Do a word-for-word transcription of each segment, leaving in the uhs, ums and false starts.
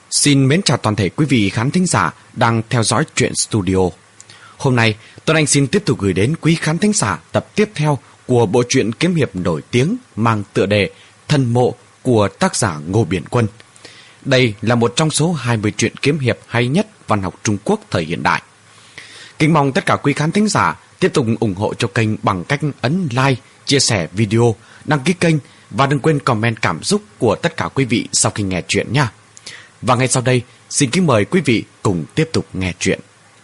Xin mến chào toàn thể quý vị khán thính giả đang theo dõi Truyện Studio. Hôm nay, Tuấn Anh xin tiếp tục gửi đến quý khán thính giả tập tiếp theo của bộ truyện kiếm hiệp nổi tiếng mang tựa đề Thân Mộ của tác giả Ngô Biển Quân. Đây là một trong số hai mươi truyện kiếm hiệp hay nhất văn học Trung Quốc thời hiện đại. Kính mong tất cả quý khán thính giả tiếp tục ủng hộ cho kênh bằng cách ấn like, chia sẻ video, đăng ký kênh và đừng quên comment cảm xúc của tất cả quý vị sau khi nghe truyện nha. Và ngay sau đây, xin kính mời quý vị cùng tiếp tục nghe truyện.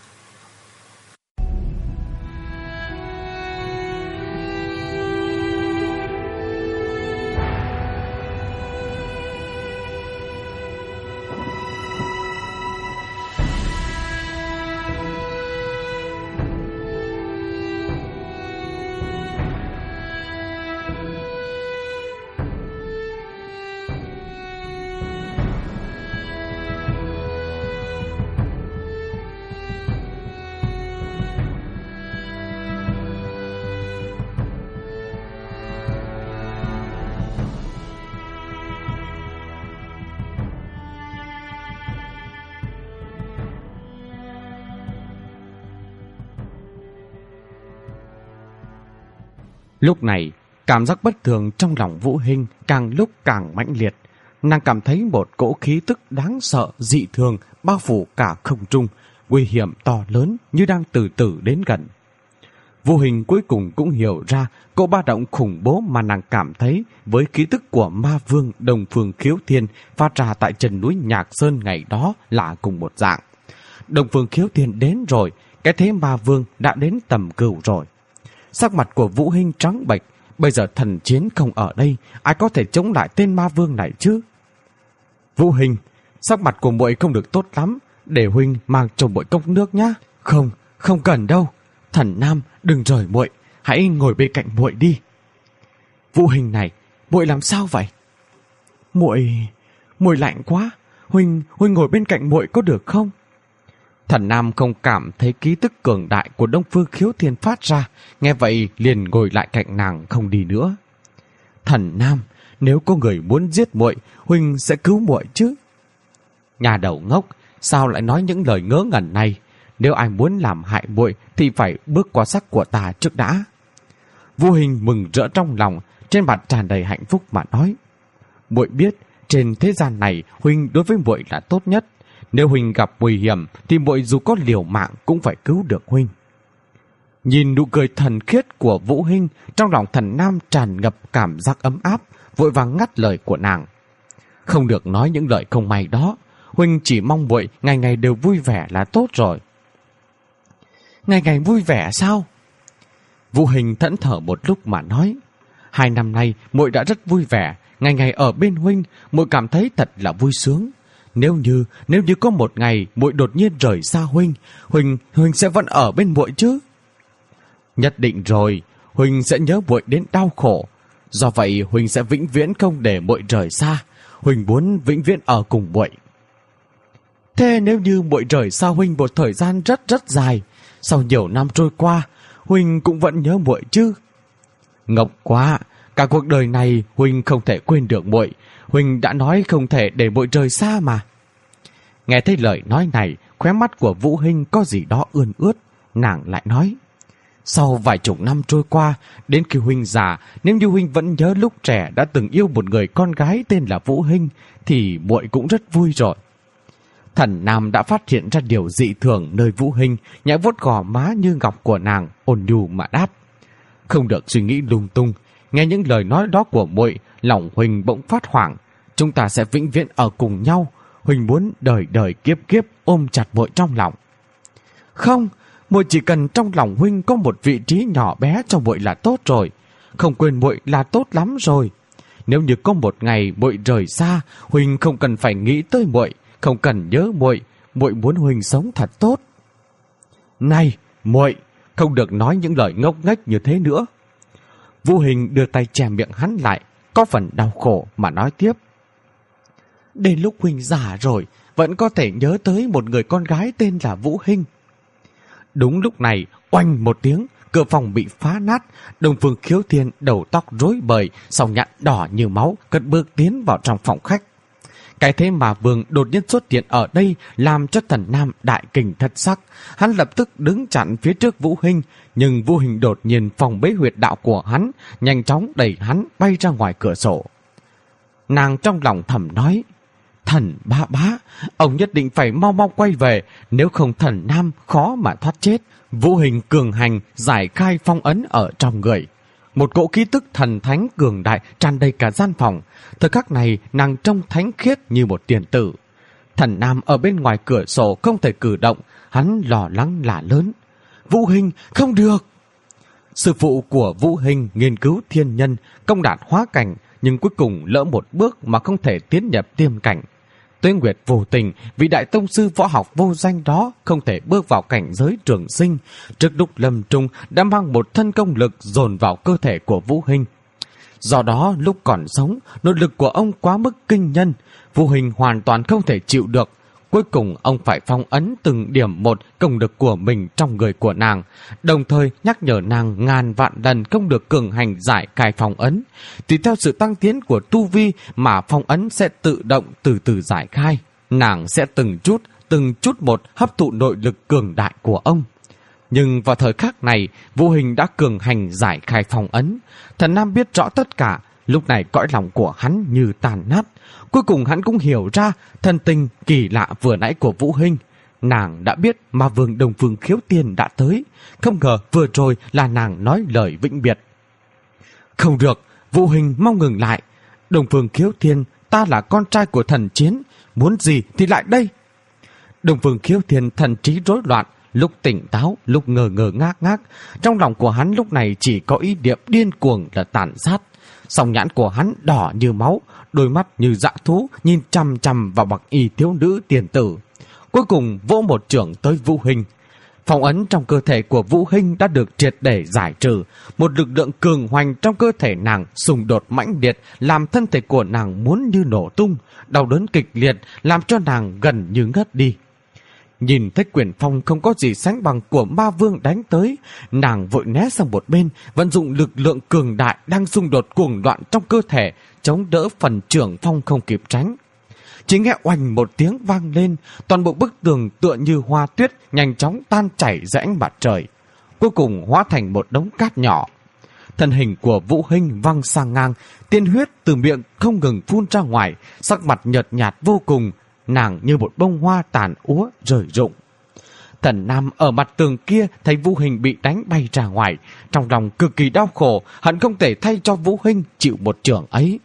Lúc này, cảm giác bất thường trong lòng Vũ Hinh càng lúc càng mãnh liệt. Nàng cảm thấy một cỗ khí tức đáng sợ dị thường bao phủ cả không trung, nguy hiểm to lớn như đang từ từ đến gần. Vũ Hinh cuối cùng cũng hiểu ra cỗ ba động khủng bố mà nàng cảm thấy với khí tức của ma vương Đông Phương Khiếu Thiên phát ra tại chân núi Nhạc Sơn ngày đó là cùng một dạng. Đông Phương Khiếu Thiên đến rồi, cái thế ma vương đã đến tầm cửu rồi. Sắc mặt của Vũ Hinh trắng bệch, bây giờ thần chiến không ở đây, ai có thể chống lại tên ma vương này chứ? Vũ Hinh, sắc mặt của muội không được tốt lắm, để huynh mang cho muội cốc nước nhá. Không, không cần đâu. Thần Nam, đừng rời muội, hãy ngồi bên cạnh muội đi. Vũ Hinh này, muội làm sao vậy? Muội, muội lạnh quá, huynh, huynh ngồi bên cạnh muội có được không? Thần Nam không cảm thấy ký tức cường đại của Đông Phương Khiếu Thiên phát ra, nghe vậy liền ngồi lại cạnh nàng không đi nữa. Thần Nam, nếu có người muốn giết muội, huynh sẽ cứu muội chứ? Nhà đầu ngốc, sao lại nói những lời ngớ ngẩn này? Nếu ai muốn làm hại muội thì phải bước qua sắc của ta trước đã. Vũ Hinh mừng rỡ trong lòng, trên mặt tràn đầy hạnh phúc mà nói: muội biết trên thế gian này huynh đối với muội là tốt nhất. Nếu huynh gặp nguy hiểm thì muội dù có liều mạng cũng phải cứu được huynh. Nhìn nụ cười thần khiết của Vũ Hinh, trong lòng Thần Nam tràn ngập cảm giác ấm áp, vội vàng ngắt lời của nàng. Không được nói những lời không may đó, huynh chỉ mong muội ngày ngày đều vui vẻ là tốt rồi. Ngày ngày vui vẻ sao? Vũ Hinh thẫn thờ một lúc mà nói: hai năm nay muội đã rất vui vẻ, ngày ngày ở bên huynh, muội cảm thấy thật là vui sướng. Nếu như, nếu như có một ngày muội đột nhiên rời xa huynh, huynh, huynh sẽ vẫn ở bên muội chứ? Nhất định rồi, huynh sẽ nhớ muội đến đau khổ. Do vậy huynh sẽ vĩnh viễn không để muội rời xa, huynh muốn vĩnh viễn ở cùng muội. Thế nếu như muội rời xa huynh một thời gian rất rất dài, sau nhiều năm trôi qua, huynh cũng vẫn nhớ muội chứ? Ngốc quá, cả cuộc đời này huynh không thể quên được muội. Huynh đã nói không thể để muội rời xa mà. Nghe thấy lời nói này, khóe mắt của Vũ Hinh có gì đó ươn ướt. Nàng lại nói: sau vài chục năm trôi qua, đến khi huynh già, nếu như huynh vẫn nhớ lúc trẻ đã từng yêu một người con gái tên là Vũ Hinh, thì muội cũng rất vui rồi. Thần Nam đã phát hiện ra điều dị thường nơi Vũ Hinh, nhẹ vuốt gò má như ngọc của nàng, ôn nhu mà đáp: không được suy nghĩ lung tung. Nghe những lời nói đó của muội, lòng huynh bỗng phát hoảng. Chúng ta sẽ vĩnh viễn ở cùng nhau. Huynh muốn đời đời kiếp kiếp ôm chặt muội trong lòng. Không, muội chỉ cần trong lòng huynh có một vị trí nhỏ bé cho muội là tốt rồi. Không quên muội là tốt lắm rồi. Nếu như có một ngày muội rời xa, huynh không cần phải nghĩ tới muội, không cần nhớ muội. Muội muốn huynh sống thật tốt. Này, muội, không được nói những lời ngốc nghếch như thế nữa. Vũ Hinh đưa tay che miệng hắn lại, có phần đau khổ mà nói tiếp: đến lúc huynh già rồi, vẫn có thể nhớ tới một người con gái tên là Vũ Hinh. Đúng lúc này, oanh một tiếng, cửa phòng bị phá nát. Đông Phương Khiếu Thiên đầu tóc rối bời, song nhạn đỏ như máu, cất bước tiến vào trong phòng khách. Cái thế mà Vương đột nhiên xuất hiện ở đây làm cho Thần Nam đại kinh thất sắc. Hắn lập tức đứng chặn phía trước Vũ Hinh, nhưng Vũ Hinh đột nhiên phòng bế huyệt đạo của hắn, nhanh chóng đẩy hắn bay ra ngoài cửa sổ. Nàng trong lòng thầm nói, Thần bá bá, ông nhất định phải mau mau quay về, nếu không Thần Nam khó mà thoát chết. Vũ Hinh cường hành giải khai phong ấn ở trong người. Một cỗ khí tức thần thánh cường đại tràn đầy cả gian phòng. Thời khắc này nàng trông thánh khiết như một tiền tử. Thần Nam ở bên ngoài cửa sổ không thể cử động, hắn lo lắng là lớn. Vũ Hinh, không được! Sư phụ của Vũ Hinh nghiên cứu thiên nhân, công đạt hóa cảnh, nhưng cuối cùng lỡ một bước mà không thể tiến nhập tiêm cảnh. Tuế Nguyệt vô tình vì đại tông sư võ học vô danh đó không thể bước vào cảnh giới trường sinh. Trước lúc lâm trung đã mang một thân công lực dồn vào cơ thể của Vũ Hinh. Do đó lúc còn sống, nội lực của ông quá mức kinh nhân, Vũ Hinh hoàn toàn không thể chịu được. Cuối cùng ông phải phong ấn từng điểm một công lực của mình trong người của nàng, đồng thời nhắc nhở nàng ngàn vạn lần không được cường hành giải khai phong ấn. Tùy theo sự tăng tiến của tu vi mà phong ấn sẽ tự động từ từ giải khai. Nàng sẽ từng chút, từng chút một hấp thụ nội lực cường đại của ông. Nhưng vào thời khắc này, Vũ Hinh đã cường hành giải khai phong ấn. Thần Nam biết rõ tất cả, lúc này cõi lòng của hắn như tàn nát. Cuối cùng hắn cũng hiểu ra thân tình kỳ lạ vừa nãy của Vũ Hinh. Nàng đã biết mà Vương Đông Phương Khiếu Thiên đã tới. Không ngờ vừa rồi là nàng nói lời vĩnh biệt. Không được, Vũ Hinh mau ngừng lại. Đông Phương Khiếu Thiên, ta là con trai của thần chiến, muốn gì thì lại đây. Đông Phương Khiếu Thiên thần trí rối loạn, lúc tỉnh táo, lúc ngờ ngờ ngác ngác. Trong lòng của hắn lúc này chỉ có ý niệm điên cuồng là tàn sát. Song nhãn của hắn đỏ như máu, đôi mắt như dã thú nhìn chằm chằm vào bậc y thiếu nữ tiền tử. Cuối cùng vỗ một chưởng tới Vũ Hinh. Phong ấn trong cơ thể của Vũ Hinh đã được triệt để giải trừ. Một lực lượng cường hoành trong cơ thể nàng xung đột mãnh liệt làm thân thể của nàng muốn như nổ tung, đau đớn kịch liệt làm cho nàng gần như ngất đi. Nhìn thấy quyền phong không có gì sánh bằng của ma vương đánh tới, nàng vội né sang một bên, vận dụng lực lượng cường đại đang xung đột cuồng loạn trong cơ thể, chống đỡ phần trưởng phong không kịp tránh. Chỉ nghe oanh một tiếng vang lên, toàn bộ bức tường tựa như hoa tuyết nhanh chóng tan chảy dưới ánh mặt trời, cuối cùng hóa thành một đống cát nhỏ. Thân hình của Vũ Hinh văng sang ngang, tiên huyết từ miệng không ngừng phun ra ngoài, sắc mặt nhợt nhạt vô cùng. Nàng như một bông hoa tàn úa rơi rụng. Thần Nam ở mặt tường kia thấy Vũ Hinh bị đánh bay ra ngoài, trong lòng cực kỳ đau khổ, hận không thể thay cho Vũ Hinh chịu một chưởng ấy.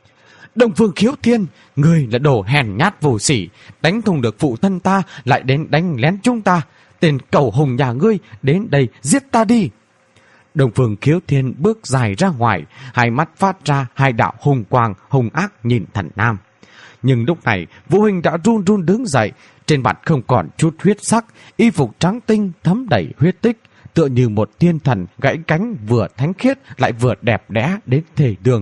Đông Phương Khiếu Thiên, ngươi là đồ hèn nhát vô sỉ, đánh không được phụ thân ta lại đến đánh lén chúng ta, tên cẩu hùng nhà ngươi đến đây giết ta đi. Đông Phương Khiếu Thiên bước dài ra ngoài, hai mắt phát ra hai đạo hùng quang hung ác nhìn Thần Nam. Nhưng lúc này Vũ Hinh đã run run đứng dậy, trên mặt không còn chút huyết sắc, y phục trắng tinh thấm đầy huyết tích, tựa như một thiên thần gãy cánh vừa thánh khiết lại vừa đẹp đẽ đến thể đường.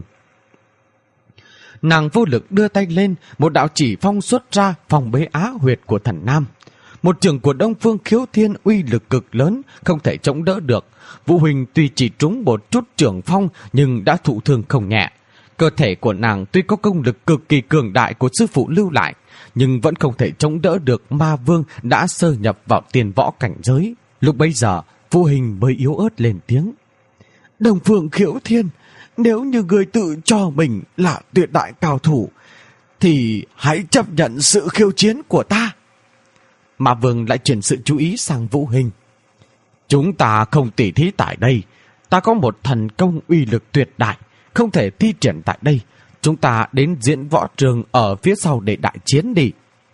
Nàng vô lực đưa tay lên, một đạo chỉ phong xuất ra phòng bế á huyệt của Thần Nam. Một trường của Đông Phương Khiếu Thiên uy lực cực lớn, không thể chống đỡ được. Vũ Hinh tuy chỉ trúng một chút trường phong nhưng đã thụ thương không nhẹ. Cơ thể của nàng tuy có công lực cực kỳ cường đại của sư phụ lưu lại, nhưng vẫn không thể chống đỡ được ma vương đã sơ nhập vào tiền võ cảnh giới. Lúc bấy giờ, Vũ Hinh mới yếu ớt lên tiếng. Đông Phương Khiếu Thiên, nếu như người tự cho mình là tuyệt đại cao thủ, thì hãy chấp nhận sự khiêu chiến của ta. Ma vương lại chuyển sự chú ý sang Vũ Hinh. Chúng ta không tỉ thí tại đây, ta có một thần công uy lực tuyệt đại, không thể thi triển tại đây. Chúng ta đến diễn võ trường ở phía sau để đại chiến đi.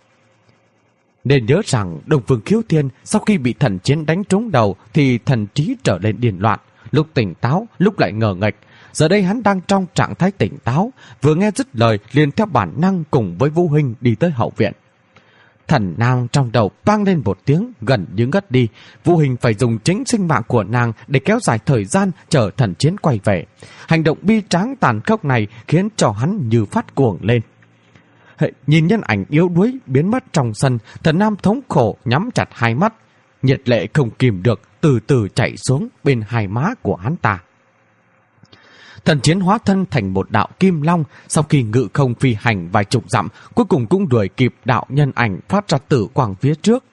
Nên nhớ rằng Đông Phương Khiếu Thiên sau khi bị thần chiến đánh trúng đầu thì thần trí trở lên điên loạn, lúc tỉnh táo lúc lại ngờ nghệch. Giờ đây hắn đang trong trạng thái tỉnh táo, vừa nghe dứt lời liền theo bản năng cùng với Vũ Hinh đi tới hậu viện. Thần Nam trong đầu vang lên một tiếng gần như ngất đi. Vũ Hinh phải dùng chính sinh mạng của nàng để kéo dài thời gian chờ thần chiến quay về. Hành động bi tráng tàn khốc này khiến cho hắn như phát cuồng lên. Hệ, nhìn nhân ảnh yếu đuối biến mất trong sân, Thần Nam thống khổ nhắm chặt hai mắt, nhiệt lệ không kìm được từ từ chảy xuống bên hai má của hắn ta. Thần chiến hóa thân thành một đạo kim long, sau khi ngự không phi hành vài chục dặm, cuối cùng cũng đuổi kịp đạo nhân ảnh phát ra tử quang phía trước.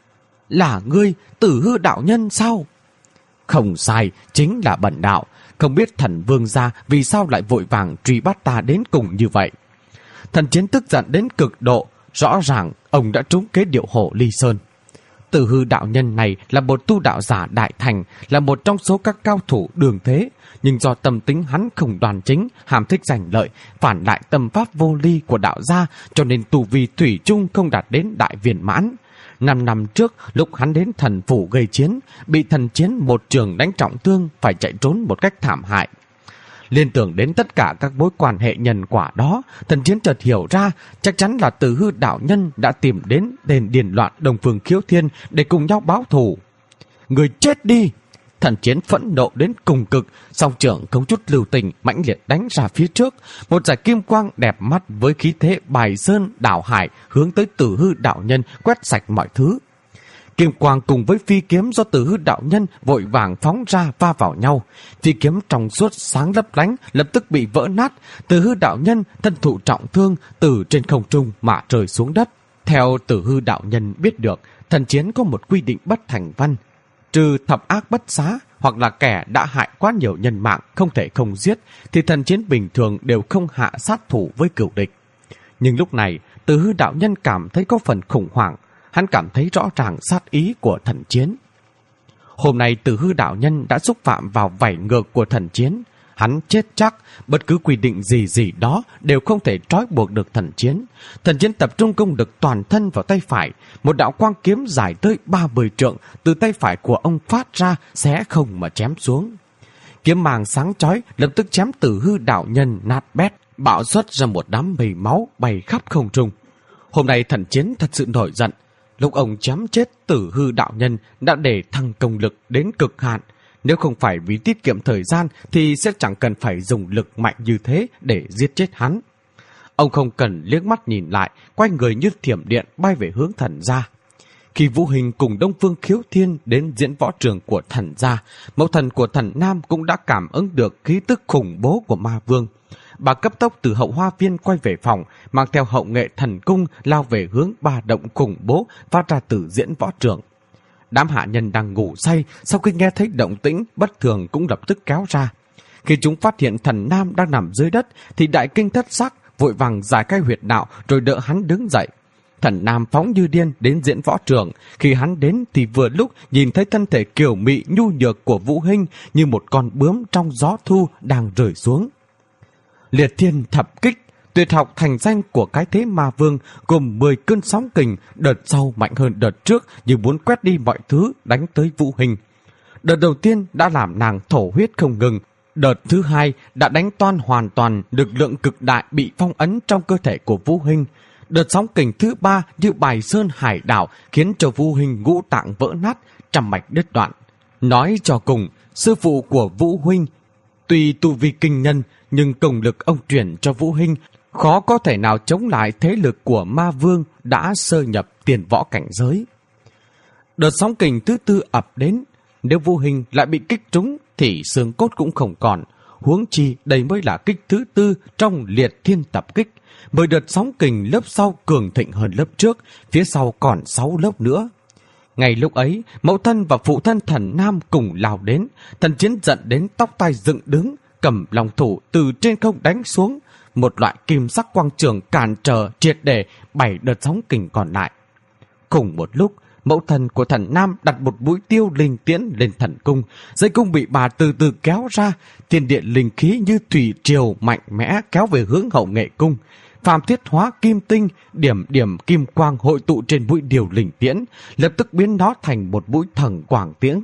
Là ngươi, Tử Hư đạo nhân sao? Không sai, chính là bần đạo. Không biết thần vương gia vì sao lại vội vàng truy bắt ta đến cùng như vậy. Thần chiến tức giận đến cực độ, rõ ràng ông đã trúng kế điệu hổ Ly Sơn. Tử Hư đạo nhân này là một tu đạo giả đại thành, là một trong số các cao thủ đường thế, nhưng do tâm tính hắn không đoàn chính, ham thích giành lợi, phản lại tâm pháp vô ly của đạo gia, cho nên tu vi thủy chung không đạt đến đại viên mãn. Năm năm trước, lúc hắn đến thần phủ gây chiến, bị thần chiến một trường đánh trọng thương, phải chạy trốn một cách thảm hại. Liên tưởng đến tất cả các mối quan hệ nhân quả đó, thần chiến chợt hiểu ra chắc chắn là Tử Hư đạo nhân đã tìm đến đền điền loạn Đông Phương Khiếu Thiên để cùng nhau báo thù. Người chết đi! Thần chiến phẫn nộ đến cùng cực, song trưởng không chút lưu tình mãnh liệt đánh ra phía trước, một dải kim quang đẹp mắt với khí thế bài sơn đảo hải hướng tới Tử Hư đạo nhân quét sạch mọi thứ. Kim quang cùng với phi kiếm do Tử Hư đạo nhân vội vàng phóng ra va vào nhau. Phi kiếm trong suốt sáng lấp lánh lập tức bị vỡ nát. Tử Hư đạo nhân thân thụ trọng thương, từ trên không trung mà rơi xuống đất. Theo Tử Hư đạo nhân biết được, thần chiến có một quy định bất thành văn: trừ thập ác bất xá hoặc là kẻ đã hại quá nhiều nhân mạng không thể không giết, thì thần chiến bình thường đều không hạ sát thủ với cửu địch. Nhưng lúc này, Tử Hư đạo nhân cảm thấy có phần khủng hoảng. Hắn cảm thấy rõ ràng sát ý của thần chiến. Hôm nay Tử Hư đạo nhân đã xúc phạm vào vảy ngược của thần chiến. Hắn chết chắc, bất cứ quy định gì gì đó đều không thể trói buộc được thần chiến. Thần chiến tập trung công lực toàn thân vào tay phải. Một đạo quang kiếm dài tới ba mươi trượng từ tay phải của ông phát ra, xé không mà chém xuống. Kiếm màng sáng chói lập tức chém Tử Hư đạo nhân nát bét, bạo xuất ra một đám mây máu bay khắp không trung. Hôm nay thần chiến thật sự nổi giận. Lúc ông chém chết Tử Hư đạo nhân đã để thăng công lực đến cực hạn. Nếu không phải vì tiết kiệm thời gian thì sẽ chẳng cần phải dùng lực mạnh như thế để giết chết hắn. Ông không cần liếc mắt nhìn lại, quay người như thiểm điện bay về hướng thần gia. Khi Vũ Hình cùng Đông Phương Khiếu Thiên đến diễn võ trường của thần gia, mẫu thần của thần Nam cũng đã cảm ứng được khí tức khủng bố của ma vương. Bà cấp tốc từ hậu hoa viên quay về phòng, mang theo hậu nghệ thần cung lao về hướng ba động khủng bố phát ra từ diễn võ trường. Đám hạ nhân đang ngủ say, sau khi nghe thấy động tĩnh bất thường cũng lập tức kéo ra. Khi chúng phát hiện thần Nam đang nằm dưới đất thì đại kinh thất sắc, vội vàng giải khai huyệt đạo rồi đỡ hắn đứng dậy. Thần Nam phóng như điên đến diễn võ trường. Khi hắn đến thì vừa lúc nhìn thấy thân thể kiều mị nhu nhược của Vũ Hinh như một con bướm trong gió thu đang rơi xuống. Liệt thiên thập kích, tuyệt học thành danh của cái thế ma vương, gồm mười cơn sóng kình, đợt sau mạnh hơn đợt trước như muốn quét đi mọi thứ đánh tới Vũ Hinh. Đợt đầu tiên đã làm nàng thổ huyết không ngừng, đợt thứ hai đã đánh toan hoàn toàn lực lượng cực đại bị phong ấn trong cơ thể của Vũ Hinh. Đợt sóng kình thứ ba như bài sơn hải đảo khiến cho Vũ Hinh ngũ tạng vỡ nát, trăm mạch đứt đoạn. Nói cho cùng, sư phụ của Vũ Huynh tuy tu vi kinh nhân, nhưng công lực ông truyền cho Vũ Hinh khó có thể nào chống lại thế lực của ma vương đã sơ nhập tiền võ cảnh giới. Đợt sóng kình thứ tư ập đến, nếu Vũ Hinh lại bị kích trúng thì xương cốt cũng không còn. Huống chi đây mới là kích thứ tư trong liệt thiên tập kích. Mười đợt sóng kình lớp sau cường thịnh hơn lớp trước, phía sau còn sáu lớp nữa. Ngay lúc ấy, mẫu thân và phụ thân thần Nam cùng lao đến. Thần chiến giận đến tóc tai dựng đứng, cầm long thủ từ trên không đánh xuống. Một loại kim sắc quang trường cản trở triệt để bảy đợt sóng kình còn lại. Cùng một lúc, mẫu thân của thần Nam đặt một mũi tiêu linh tiễn lên thần cung. Dây cung bị bà từ từ kéo ra, thiên địa linh khí như thủy triều mạnh mẽ kéo về hướng hậu nghệ cung. Phàm thiết hóa kim tinh, điểm điểm kim quang hội tụ trên mũi điều linh tiễn, lập tức biến nó thành một mũi thần quang tiễn.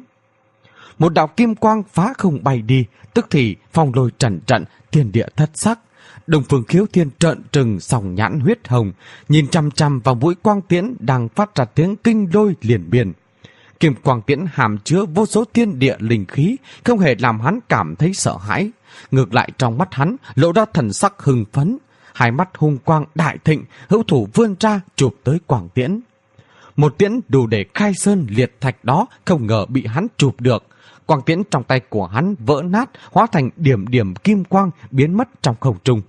Một đạo kim quang phá không bay đi, tức thì phong lôi trần trận, thiên địa thất sắc. Đông Phương Khiếu Thiên trợn trừng sòng nhãn huyết hồng, nhìn chăm chăm vào mũi quang tiễn đang phát ra tiếng kinh lôi liền biên. Kim quang tiễn hàm chứa vô số thiên địa linh khí, không hề làm hắn cảm thấy sợ hãi. Ngược lại trong mắt hắn lộ ra thần sắc hưng phấn, hai mắt hung quang đại thịnh, hữu thủ vươn ra chụp tới quang tiễn. Một tiễn đủ để khai sơn liệt thạch đó không ngờ bị hắn chụp được. Quang tiễn trong tay của hắn vỡ nát, hóa thành điểm điểm kim quang biến mất trong không trung.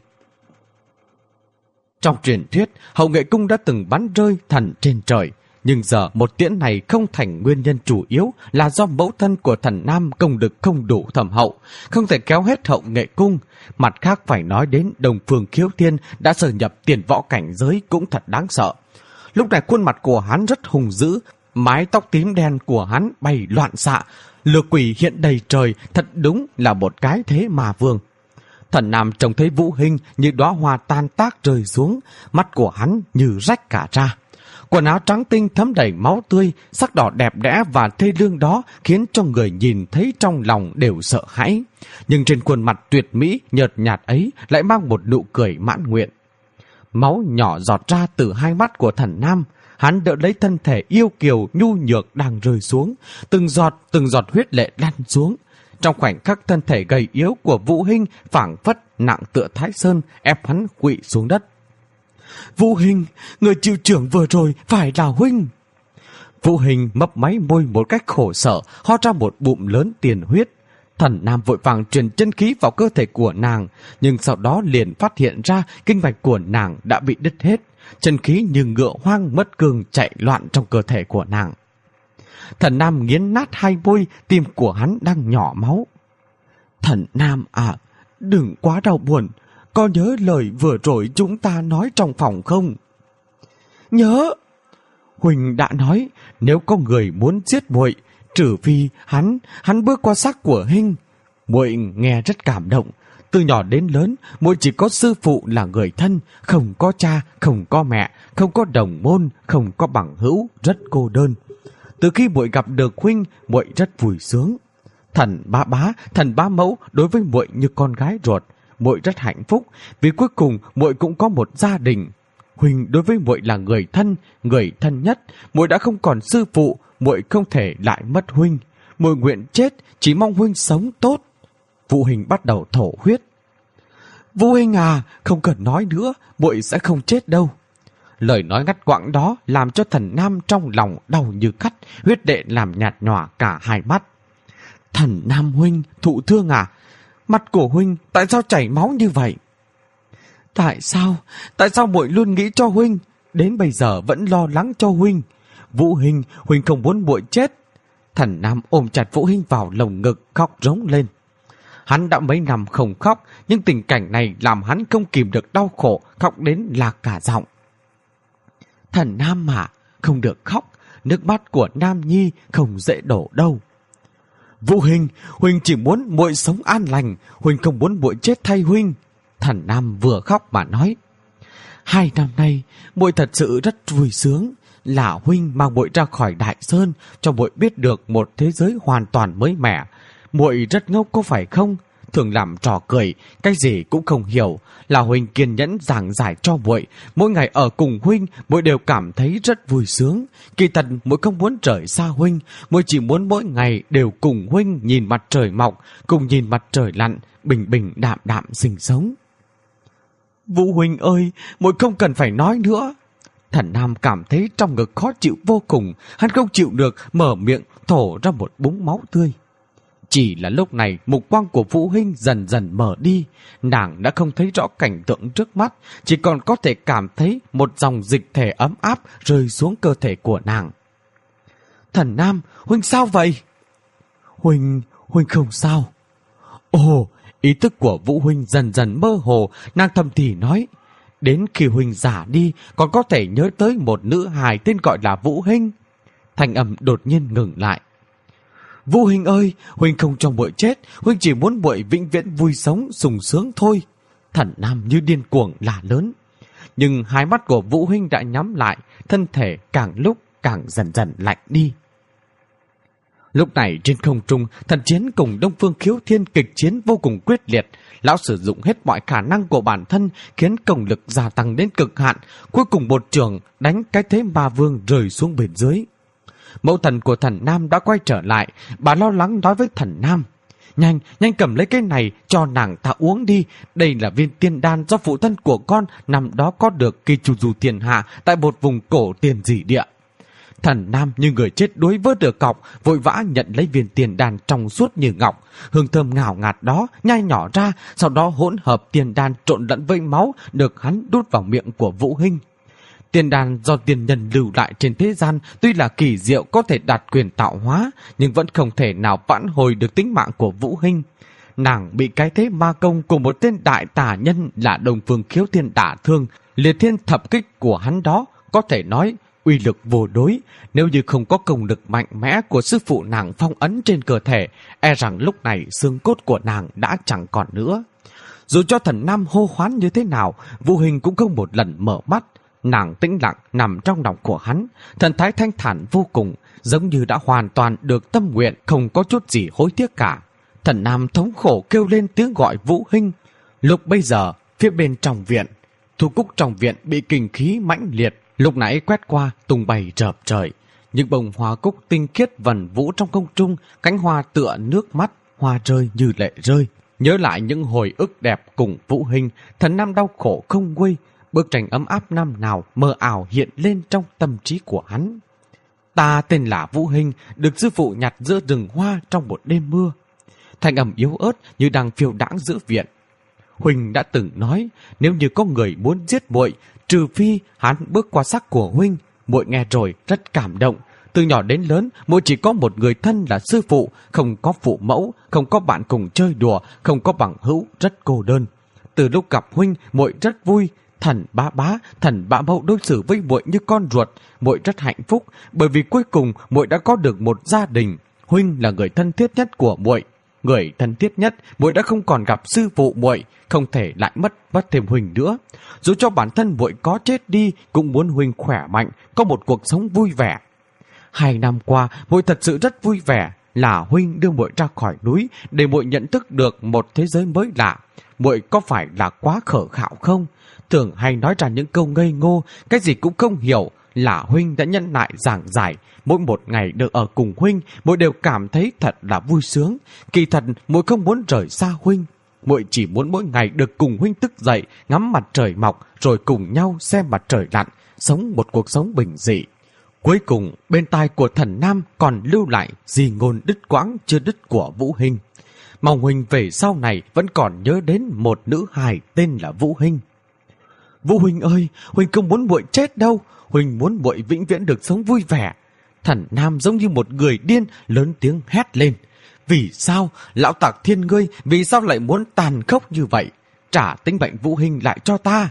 Trong truyền thuyết, Hậu Nghệ Cung đã từng bắn rơi thần trên trời, nhưng giờ một tiễn này không thành nguyên nhân chủ yếu là do mẫu thân của thần Nam công lực không đủ thâm hậu, không thể kéo hết Hậu Nghệ Cung. Mặt khác phải nói đến Đông Phương Khiếu Thiên đã sở nhập tiền võ cảnh giới cũng thật đáng sợ. Lúc này khuôn mặt của hắn rất hung dữ, mái tóc tím đen của hắn bay loạn xạ, lửa quỷ hiện đầy trời, thật đúng là một cái thế mà vương. Thần Nam trông thấy Vũ Hinh như đóa hoa tan tác rơi xuống, mắt của hắn như rách cả ra. Quần áo trắng tinh thấm đầy máu tươi, sắc đỏ đẹp đẽ và thê lương đó khiến cho người nhìn thấy trong lòng đều sợ hãi. Nhưng trên khuôn mặt tuyệt mỹ nhợt nhạt ấy lại mang một nụ cười mãn nguyện. Máu nhỏ giọt ra từ hai mắt của thần Nam, hắn đỡ lấy thân thể yêu kiều nhu nhược đang rơi xuống, từng giọt từng giọt huyết lệ lăn xuống. Trong khoảnh khắc thân thể gầy yếu của Vũ Hinh phảng phất nặng tựa Thái Sơn, ép hắn quỵ xuống đất. Vũ Hinh, người chịu trưởng vừa rồi phải là huynh. Vũ Hinh mấp máy môi một cách khổ sở, ho ra một bụng lớn tiền huyết. Thần Nam vội vàng truyền chân khí vào cơ thể của nàng, nhưng sau đó liền phát hiện ra kinh mạch của nàng đã bị đứt hết, chân khí như ngựa hoang mất cương chạy loạn trong cơ thể của nàng. Thần Nam nghiến nát hai môi, tim của hắn đang nhỏ máu. Thần Nam à, đừng quá đau buồn, có nhớ lời vừa rồi chúng ta nói trong phòng không? Nhớ. Huỳnh đã nói nếu có người muốn giết muội, trừ phi hắn, hắn bước qua xác của Hinh. Muội nghe rất cảm động. Từ nhỏ đến lớn, muội chỉ có sư phụ là người thân, không có cha, không có mẹ, không có đồng môn, không có bằng hữu, rất cô đơn. Từ khi muội gặp được huynh, muội rất vui sướng. Thần bá bá, thần bá mẫu đối với muội như con gái ruột, muội rất hạnh phúc, vì cuối cùng muội cũng có một gia đình. Huynh đối với muội là người thân, người thân nhất, muội đã không còn sư phụ, muội không thể lại mất huynh. Muội nguyện chết, chỉ mong huynh sống tốt. Vũ Hinh bắt đầu thổ huyết. Vũ Hinh à, không cần nói nữa, muội sẽ không chết đâu. Lời nói ngắt quãng đó làm cho thần Nam trong lòng đau như cắt, huyết lệ làm nhạt nhòa cả hai mắt. Thần Nam huynh, thụ thương à? Mặt của huynh tại sao chảy máu như vậy? Tại sao? Tại sao muội luôn nghĩ cho huynh? Đến bây giờ vẫn lo lắng cho huynh. Vũ Hinh, huynh không muốn muội chết. Thần Nam ôm chặt Vũ Hinh vào lồng ngực, khóc rống lên. Hắn đã mấy năm không khóc, nhưng tình cảnh này làm hắn không kìm được đau khổ, khóc đến lạc cả giọng. Thần Nam mà, không được khóc, nước mắt của Nam Nhi không dễ đổ đâu. Vũ Hinh, huynh chỉ muốn muội sống an lành, huynh không muốn muội chết thay huynh. Thần Nam vừa khóc mà nói. Hai năm nay, muội thật sự rất vui sướng, là huynh mang muội ra khỏi Đại Sơn, cho muội biết được một thế giới hoàn toàn mới mẻ. Muội rất ngốc có phải không? Thường làm trò cười, cái gì cũng không hiểu, là huynh kiên nhẫn giảng giải cho muội. Mỗi ngày ở cùng huynh, muội đều cảm thấy rất vui sướng. Kỳ thật muội không muốn rời xa huynh, muội chỉ muốn mỗi ngày đều cùng huynh nhìn mặt trời mọc, cùng nhìn mặt trời lặn, bình bình đạm đạm sinh sống. Vũ huynh ơi, muội không cần phải nói nữa. Thần Nam cảm thấy trong ngực khó chịu vô cùng, hắn không chịu được, mở miệng thổ ra một búng máu tươi. Chỉ là lúc này mục quang của Vũ Hinh dần dần mở đi, nàng đã không thấy rõ cảnh tượng trước mắt, chỉ còn có thể cảm thấy một dòng dịch thể ấm áp rơi xuống cơ thể của nàng. Thần Nam, huynh sao vậy? Huynh, huynh không sao. Ồ, ý thức của Vũ Huynh dần dần mơ hồ, nàng thầm thì nói. Đến khi huynh già đi, còn có thể nhớ tới một nữ hài tên gọi là Vũ Hinh. Thanh âm đột nhiên ngừng lại. Vũ Hinh ơi, huynh không cho muội chết, huynh chỉ muốn muội vĩnh viễn vui sống, sung sướng thôi. Thần Nam như điên cuồng la lớn. Nhưng hai mắt của Vũ Hinh đã nhắm lại, thân thể càng lúc càng dần dần lạnh đi. Lúc này trên không trung, thần chiến cùng Đông Phương Khiếu Thiên kịch chiến vô cùng quyết liệt. Lão sử dụng hết mọi khả năng của bản thân, khiến công lực gia tăng đến cực hạn. Cuối cùng một trường đánh cái thế ma vương rơi xuống bên dưới. Mẫu thần của thần Nam đã quay trở lại, bà lo lắng nói với thần Nam. Nhanh, nhanh cầm lấy cái này cho nàng ta uống đi. Đây là viên tiên đan do phụ thân của con năm đó có được khi chu du thiên hạ tại một vùng cổ tiền dị địa. Thần Nam như người chết đuối vớt được cọc, vội vã nhận lấy viên tiền đan trong suốt như ngọc. Hương thơm ngào ngạt đó nhai nhỏ ra, sau đó hỗn hợp tiền đan trộn lẫn với máu được hắn đút vào miệng của Vũ Hinh. Tiền đan do tiền nhân lưu lại trên thế gian tuy là kỳ diệu có thể đạt quyền tạo hóa, nhưng vẫn không thể nào vãn hồi được tính mạng của Vũ Hinh. Nàng bị cái thế ma công của một tên đại tà nhân là Đông Phương Khiếu Thiên đả thương. Liệt thiên thập kích của hắn đó có thể nói uy lực vô đối. Nếu như không có công lực mạnh mẽ của sư phụ nàng phong ấn trên cơ thể, e rằng lúc này xương cốt của nàng đã chẳng còn nữa. Dù cho Thần Nam hô hoán như thế nào, Vũ Hinh cũng không một lần mở mắt. Nàng tĩnh lặng nằm trong lòng của hắn, thần thái thanh thản vô cùng, giống như đã hoàn toàn được tâm nguyện, không có chút gì hối tiếc cả. Thần Nam thống khổ kêu lên tiếng gọi Vũ Hinh. Lúc bây giờ, phía bên trong viện, thu cúc trong viện bị kình khí mãnh liệt, lúc nãy quét qua tung bay chợp trời. Những bông hoa cúc tinh khiết vần vũ trong không trung, cánh hoa tựa nước mắt, hoa rơi như lệ rơi. Nhớ lại những hồi ức đẹp cùng Vũ Hinh, Thần Nam đau khổ không nguôi. Bức tranh ấm áp năm nào mơ ảo hiện lên trong tâm trí của hắn. Ta tên là Vũ Hinh, được sư phụ nhặt giữa rừng hoa trong một đêm mưa. Thanh âm yếu ớt như đang phiêu đãng giữa viện. Huynh đã từng nói, nếu như có người muốn giết muội, trừ phi hắn bước qua xác của huynh. Muội nghe rồi rất cảm động. Từ nhỏ đến lớn, muội chỉ có một người thân là sư phụ, không có phụ mẫu, không có bạn cùng chơi đùa, không có bằng hữu, rất cô đơn. Từ lúc gặp huynh, muội rất vui. Thần bá bá, thần bá mẫu đối xử với muội như con ruột, muội rất hạnh phúc, bởi vì cuối cùng muội đã có được một gia đình. Huynh là người thân thiết nhất của muội, người thân thiết nhất, muội đã không còn gặp sư phụ muội, không thể lại mất mất thêm huynh nữa. Dù cho bản thân muội có chết đi, cũng muốn huynh khỏe mạnh, có một cuộc sống vui vẻ. Hai năm qua, muội thật sự rất vui vẻ, là huynh đưa muội ra khỏi núi để muội nhận thức được một thế giới mới lạ. Muội có phải là quá khờ khạo không? Thường hay nói ra những câu ngây ngô, cái gì cũng không hiểu, là huynh đã nhẫn nại giảng giải. Mỗi một ngày được ở cùng huynh, muội đều cảm thấy thật là vui sướng. Kỳ thật, muội không muốn rời xa huynh. Muội chỉ muốn mỗi ngày được cùng huynh thức dậy, ngắm mặt trời mọc, rồi cùng nhau xem mặt trời lặn, sống một cuộc sống bình dị. Cuối cùng, bên tai của Thần Nam còn lưu lại di ngôn đứt quãng chưa đứt của Vũ Hinh. Mong huynh về sau này vẫn còn nhớ đến một nữ hài tên là Vũ Hinh. Vũ Huynh ơi, Huynh không muốn muội chết đâu, Huynh muốn muội vĩnh viễn được sống vui vẻ. Thần Nam giống như một người điên, lớn tiếng hét lên. Vì sao, lão tặc thiên ngươi, vì sao lại muốn tàn khốc như vậy? Trả tính mệnh Vũ Hinh lại cho ta.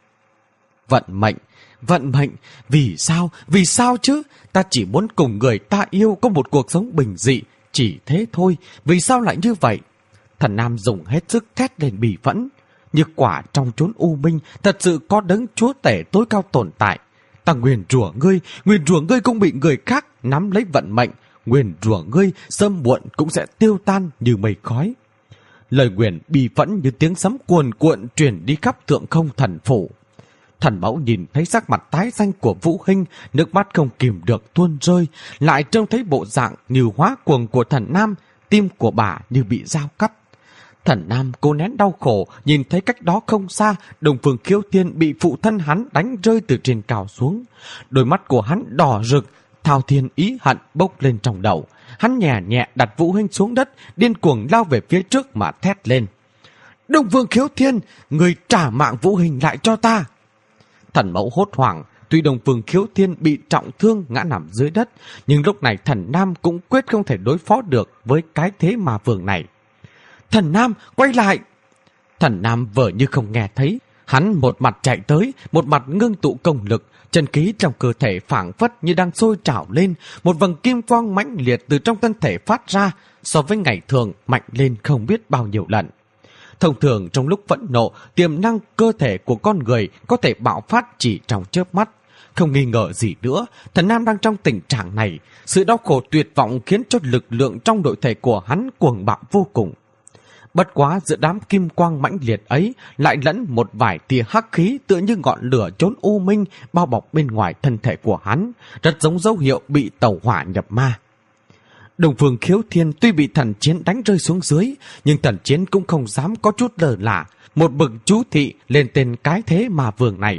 Vận mệnh, vận mệnh, vì sao, vì sao chứ? Ta chỉ muốn cùng người ta yêu có một cuộc sống bình dị, chỉ thế thôi, vì sao lại như vậy? Thần Nam dùng hết sức thét lên bỉ phẫn. Như quả trong chốn u minh, thật sự có đấng chúa tể tối cao tồn tại. Ta nguyền rủa ngươi, nguyền rủa ngươi cũng bị người khác nắm lấy vận mệnh. Nguyền rủa ngươi, sớm muộn cũng sẽ tiêu tan như mây khói. Lời nguyền bi phẫn như tiếng sấm cuồn cuộn truyền đi khắp thượng không thần phủ. Thần mẫu nhìn thấy sắc mặt tái xanh của Vũ Hinh, nước mắt không kìm được tuôn rơi, lại trông thấy bộ dạng như hóa cuồng của Thần Nam, tim của bà như bị dao cắt. Thần Nam cố nén đau khổ, nhìn thấy cách đó không xa, Đông Phương Khiếu Thiên bị phụ thân hắn đánh rơi từ trên cao xuống. Đôi mắt của hắn đỏ rực, thao thiên ý hận bốc lên trong đầu. Hắn nhẹ nhẹ đặt Vũ Hinh xuống đất, điên cuồng lao về phía trước mà thét lên. Đông Phương Khiếu Thiên, người trả mạng Vũ Hinh lại cho ta. Thần mẫu hốt hoảng, tuy Đông Phương Khiếu Thiên bị trọng thương ngã nằm dưới đất, nhưng lúc này Thần Nam cũng quyết không thể đối phó được với cái thế ma vương này. Thần Nam, quay lại! Thần Nam vờ như không nghe thấy. Hắn một mặt chạy tới, một mặt ngưng tụ công lực. Chân khí trong cơ thể phảng phất như đang sôi trào lên. Một vầng kim quang mãnh liệt từ trong thân thể phát ra, so với ngày thường mạnh lên không biết bao nhiêu lần. Thông thường trong lúc phẫn nộ, tiềm năng cơ thể của con người có thể bạo phát chỉ trong chớp mắt. Không nghi ngờ gì nữa, Thần Nam đang trong tình trạng này. Sự đau khổ tuyệt vọng khiến cho lực lượng trong nội thể của hắn cuồng bạo vô cùng. Bất quá giữa đám kim quang mãnh liệt ấy lại lẫn một vài tia hắc khí tựa như ngọn lửa chốn u minh bao bọc bên ngoài thân thể của hắn, rất giống dấu hiệu bị tẩu hỏa nhập ma. Đông Phương Khiếu Thiên tuy bị thần chiến đánh rơi xuống dưới, nhưng thần chiến cũng không dám có chút lờ lả, một bực chú thị lên tên cái thế ma vương này.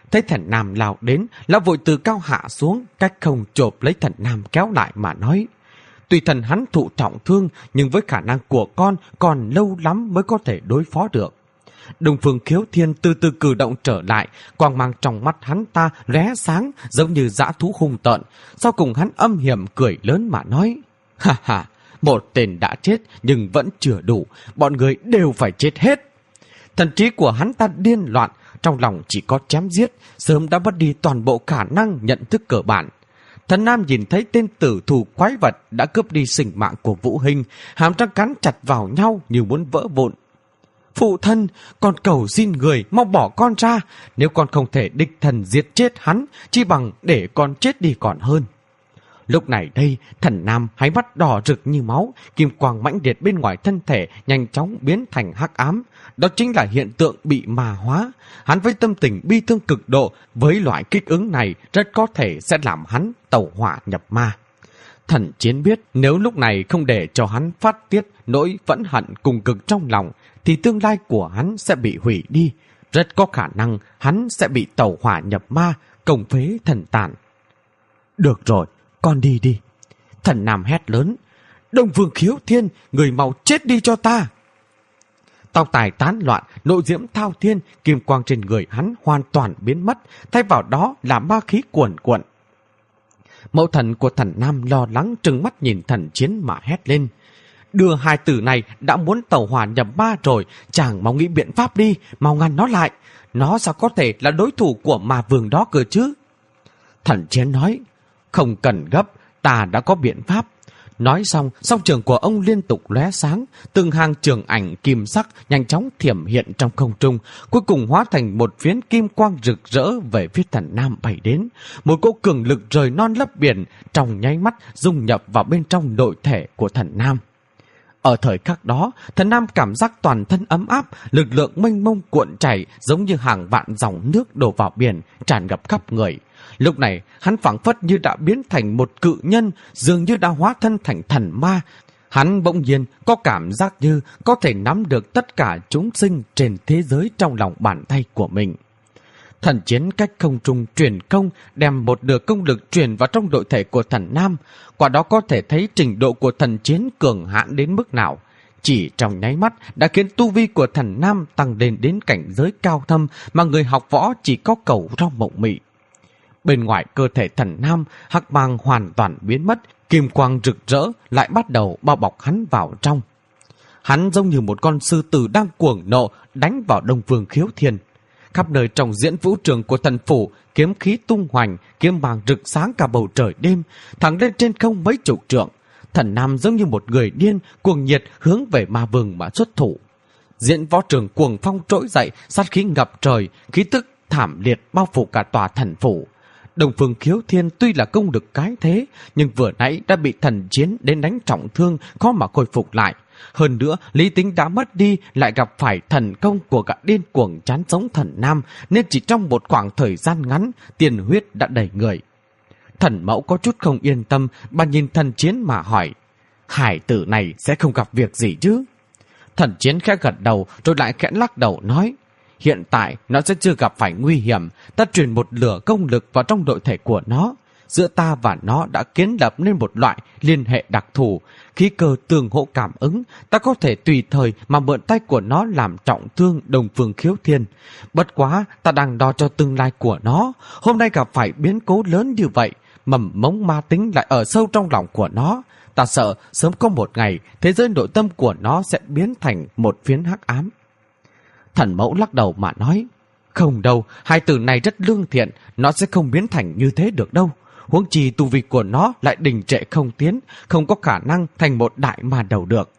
Thấy Thần Nam lao đến, lão vội từ cao hạ xuống, cách không chộp lấy Thần Nam kéo lại mà nói: Tuy thần hắn thụ trọng thương, nhưng với khả năng của con còn lâu lắm mới có thể đối phó được. Đông Phương Khiếu Thiên từ từ cử động trở lại, quang mang trong mắt hắn ta lóe sáng giống như dã thú hung tợn. Sau cùng hắn âm hiểm cười lớn mà nói: Ha ha, một tên đã chết nhưng vẫn chưa đủ, bọn người đều phải chết hết. Thần trí của hắn ta điên loạn, trong lòng chỉ có chém giết, sớm đã mất đi toàn bộ khả năng nhận thức cơ bản. Thần Nam nhìn thấy tên tử thù quái vật đã cướp đi sinh mạng của Vũ Hinh, hàm răng cắn chặt vào nhau như muốn vỡ vụn. Phụ thân, con cầu xin người mau bỏ con ra, nếu con không thể đích thần giết chết hắn, chi bằng để con chết đi còn hơn. Lúc này đây, Thần Nam hai mắt đỏ rực như máu, kim quang mãnh liệt bên ngoài thân thể nhanh chóng biến thành hắc ám. Đó chính là hiện tượng bị ma hóa. Hắn với tâm tình bi thương cực độ, với loại kích ứng này rất có thể sẽ làm hắn tẩu hỏa nhập ma. Thần Chiến biết nếu lúc này không để cho hắn phát tiết nỗi phẫn hận cùng cực trong lòng, thì tương lai của hắn sẽ bị hủy đi. Rất có khả năng hắn sẽ bị tẩu hỏa nhập ma, công phế thần tàn. Được rồi, con đi đi. Thần Nam hét lớn: Đông Phương Khiếu Thiên, người mau chết đi cho ta. Tóc tài tán loạn, nội diễm thao thiên, kim quang trên người hắn hoàn toàn biến mất, thay vào đó là ma khí cuồn cuộn. Mẫu thần của Thần Nam lo lắng trừng mắt nhìn Thần Chiến mà hét lên: Đưa hai tử này đã muốn tẩu hỏa nhập ma rồi, chàng mau nghĩ biện pháp đi, mau ngăn nó lại. Nó sao có thể là đối thủ của ma vương đó cơ chứ? Thần Chiến nói: Không cần gấp, ta đã có biện pháp. Nói xong, song trường của ông liên tục lóe sáng, từng hàng trường ảnh kim sắc nhanh chóng thiểm hiện trong không trung, cuối cùng hóa thành một phiến kim quang rực rỡ về phía Thần Nam bay đến. Một cỗ cường lực rời non lấp biển, trong nháy mắt dung nhập vào bên trong nội thể của Thần Nam. Ở thời khắc đó, Thần Nam cảm giác toàn thân ấm áp, lực lượng mênh mông cuộn chảy giống như hàng vạn dòng nước đổ vào biển, tràn ngập khắp người. Lúc này, hắn phảng phất như đã biến thành một cự nhân, dường như đã hóa thân thành thần ma. Hắn bỗng nhiên có cảm giác như có thể nắm được tất cả chúng sinh trên thế giới trong lòng bàn tay của mình. Thần Chiến cách không trung truyền công, đem một nửa công lực truyền vào trong nội thể của Thần Nam. Qua đó có thể thấy trình độ của Thần Chiến cường hãn đến mức nào. Chỉ trong nháy mắt đã khiến tu vi của Thần Nam tăng lên đến cảnh giới cao thâm mà người học võ chỉ có cầu trong mộng mị. Bên ngoài cơ thể Thần Nam, hắc mang hoàn toàn biến mất, kim quang rực rỡ lại bắt đầu bao bọc hắn vào trong. Hắn giống như một con sư tử đang cuồng nộ đánh vào Đông Phương Khiếu Thiên. Khắp nơi trong diễn vũ trường của thần phủ, kiếm khí tung hoành, kiếm bàng rực sáng cả bầu trời đêm, thẳng lên trên không mấy chục trượng. Thần Nam giống như một người điên, cuồng nhiệt hướng về ma vương mà xuất thủ. Diễn võ trường cuồng phong trỗi dậy, sát khí ngập trời, khí tức thảm liệt bao phủ cả tòa thần phủ. Đông Phương Khiếu Thiên tuy là công lực cái thế, nhưng vừa nãy đã bị Thần Chiến đến đánh trọng thương, khó mà khôi phục lại. Hơn nữa, lý tính đã mất đi, lại gặp phải thần công của gã điên cuồng chán sống Thần Nam, nên chỉ trong một khoảng thời gian ngắn, tiền huyết đã đầy người. Thần Mẫu có chút không yên tâm, bà nhìn Thần Chiến mà hỏi: Hải tử này sẽ không gặp việc gì chứ? Thần Chiến khẽ gật đầu, rồi lại khẽ lắc đầu nói: Hiện tại nó sẽ chưa gặp phải nguy hiểm, ta truyền một lửa công lực vào trong nội thể của nó. Giữa ta và nó đã kiến lập nên một loại liên hệ đặc thù, khí cơ tương hỗ cảm ứng, ta có thể tùy thời mà mượn tay của nó làm trọng thương Đông Phương Khiếu Thiên. Bất quá, ta đang đo cho tương lai của nó, hôm nay gặp phải biến cố lớn như vậy, mầm mống ma tính lại ở sâu trong lòng của nó. Ta sợ sớm có một ngày, thế giới nội tâm của nó sẽ biến thành một phiến hắc ám. Thần Mẫu lắc đầu mà nói: Không đâu, hai từ này rất lương thiện, nó sẽ không biến thành như thế được đâu. Huống chi tu vi của nó lại đình trệ không tiến, không có khả năng thành một đại ma đầu được.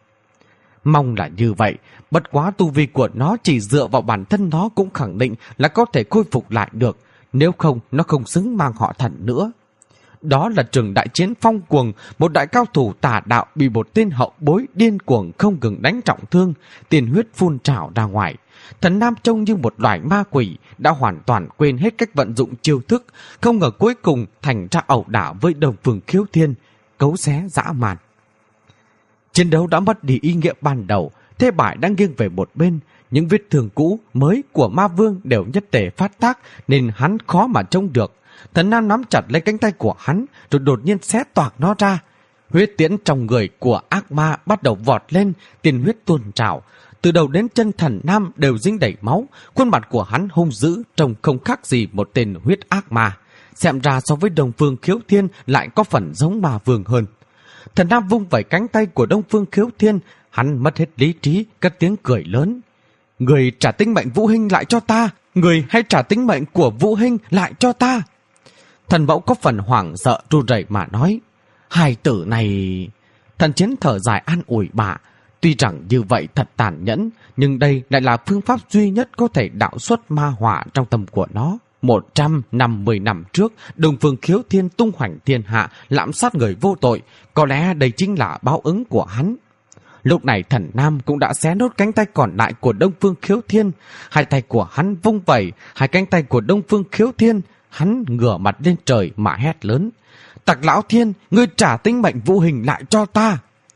Mong là như vậy, bất quá tu vi của nó chỉ dựa vào bản thân nó cũng khẳng định là có thể khôi phục lại được, nếu không nó không xứng mang họ Thần nữa. Đó là trường đại chiến phong cuồng, một đại cao thủ tà đạo bị một tên hậu bối điên cuồng không ngừng đánh trọng thương, tiền huyết phun trào ra ngoài. Thần Nam trông như một loài ma quỷ, đã hoàn toàn quên hết cách vận dụng chiêu thức, không ngờ cuối cùng thành ra ẩu đả với Đông Phương Khiếu Thiên, cấu xé dã man. Chiến đấu đã mất đi ý nghĩa ban đầu, thế bại đang nghiêng về một bên. Những vết thương cũ mới của ma vương đều nhất tề phát tác nên hắn khó mà trông được. Thần Nam nắm chặt lấy cánh tay của hắn rồi đột nhiên xé toạc nó ra. Huyết tiễn trong người của ác ma bắt đầu vọt lên, tiền huyết tuôn trào. Từ đầu đến chân Thần Nam đều dính đầy máu, khuôn mặt của hắn hung dữ, trông không khác gì một tên huyết ác ma. Xem ra so với Đông Phương Khiếu Thiên lại có phần giống ma vương hơn. Thần Nam vung vẩy cánh tay của Đông Phương Khiếu Thiên, hắn mất hết lý trí, cất tiếng cười lớn. Người trả tính mệnh Vũ Hinh lại cho ta, người hãy trả tính mệnh của Vũ Hinh lại cho ta. Thần Mẫu có phần hoảng sợ run rẩy mà nói. Hai tử này... Thần Chiến thở dài an ủi bà. Tuy rằng như vậy thật tàn nhẫn, nhưng đây lại là phương pháp duy nhất có thể đạo xuất ma hỏa trong tâm của nó. Một trăm năm mươi năm trước, Đông Phương Khiếu Thiên tung hoành thiên hạ, lạm sát người vô tội. Có lẽ đây chính là báo ứng của hắn. Lúc này Thần Nam cũng đã xé nốt cánh tay còn lại của Đông Phương Khiếu Thiên. Hai tay của hắn vung vẩy, hai cánh tay của Đông Phương Khiếu Thiên. Hắn ngửa mặt lên trời mà hét lớn. Tặc Lão Thiên, ngươi trả tính mệnh Vũ Hinh lại cho ta.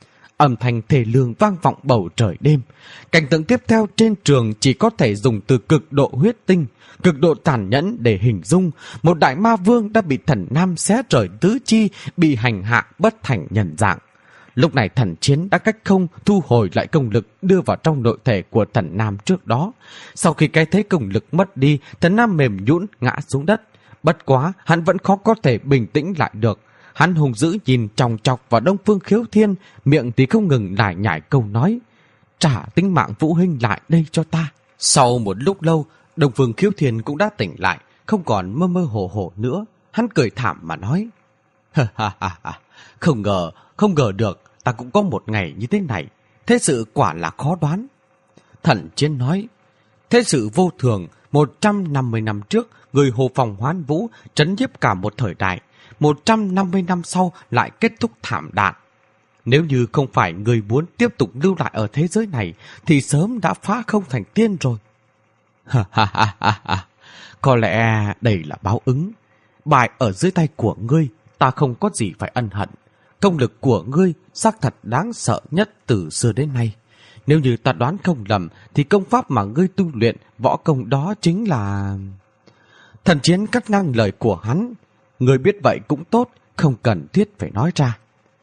Âm thanh thê lương vang vọng bầu trời đêm. Cảnh tượng tiếp theo trên trường chỉ có thể dùng từ cực độ huyết tinh, cực độ tàn nhẫn để hình dung. Một đại ma vương đã bị Thần Nam xé rời tứ chi, bị hành hạ bất thành nhân dạng. Lúc này Thần Chiến đã cách không thu hồi lại công lực đưa vào trong nội thể của Thần Nam trước đó. Sau khi cái thế công lực mất đi, Thần Nam mềm nhũn ngã xuống đất. Bất quá, hắn vẫn khó có thể bình tĩnh lại được. Hắn hùng dữ nhìn chòng chọc vào Đông Phương Khiếu Thiên, miệng thì không ngừng lải nhải câu nói. Trả tính mạng Vũ Hinh lại đây cho ta. Sau một lúc lâu, Đông Phương Khiếu Thiên cũng đã tỉnh lại, không còn mơ mơ hồ hồ nữa. Hắn cười thảm mà nói. Ha ha ha ha, không ngờ, không ngờ được, ta cũng có một ngày như thế này. Thế sự quả là khó đoán. Thần Chiến nói. Thế sự vô thường, một trăm năm mươi năm trước, người Hồ Phòng Hoán Vũ trấn nhiếp cả một thời đại. một trăm năm mươi năm sau lại kết thúc thảm đạn. Nếu như không phải người muốn tiếp tục lưu lại ở thế giới này thì sớm đã phá không thành tiên rồi. Ha ha ha ha ha. Có lẽ đây là báo ứng. Bại ở dưới tay của ngươi, ta không có gì phải ân hận. Công lực của ngươi xác thật đáng sợ nhất từ xưa đến nay. Nếu như ta đoán không lầm thì công pháp mà ngươi tu luyện, võ công đó chính là... Thần Chiến cắt ngang lời của hắn. Người biết vậy cũng tốt, không cần thiết phải nói ra.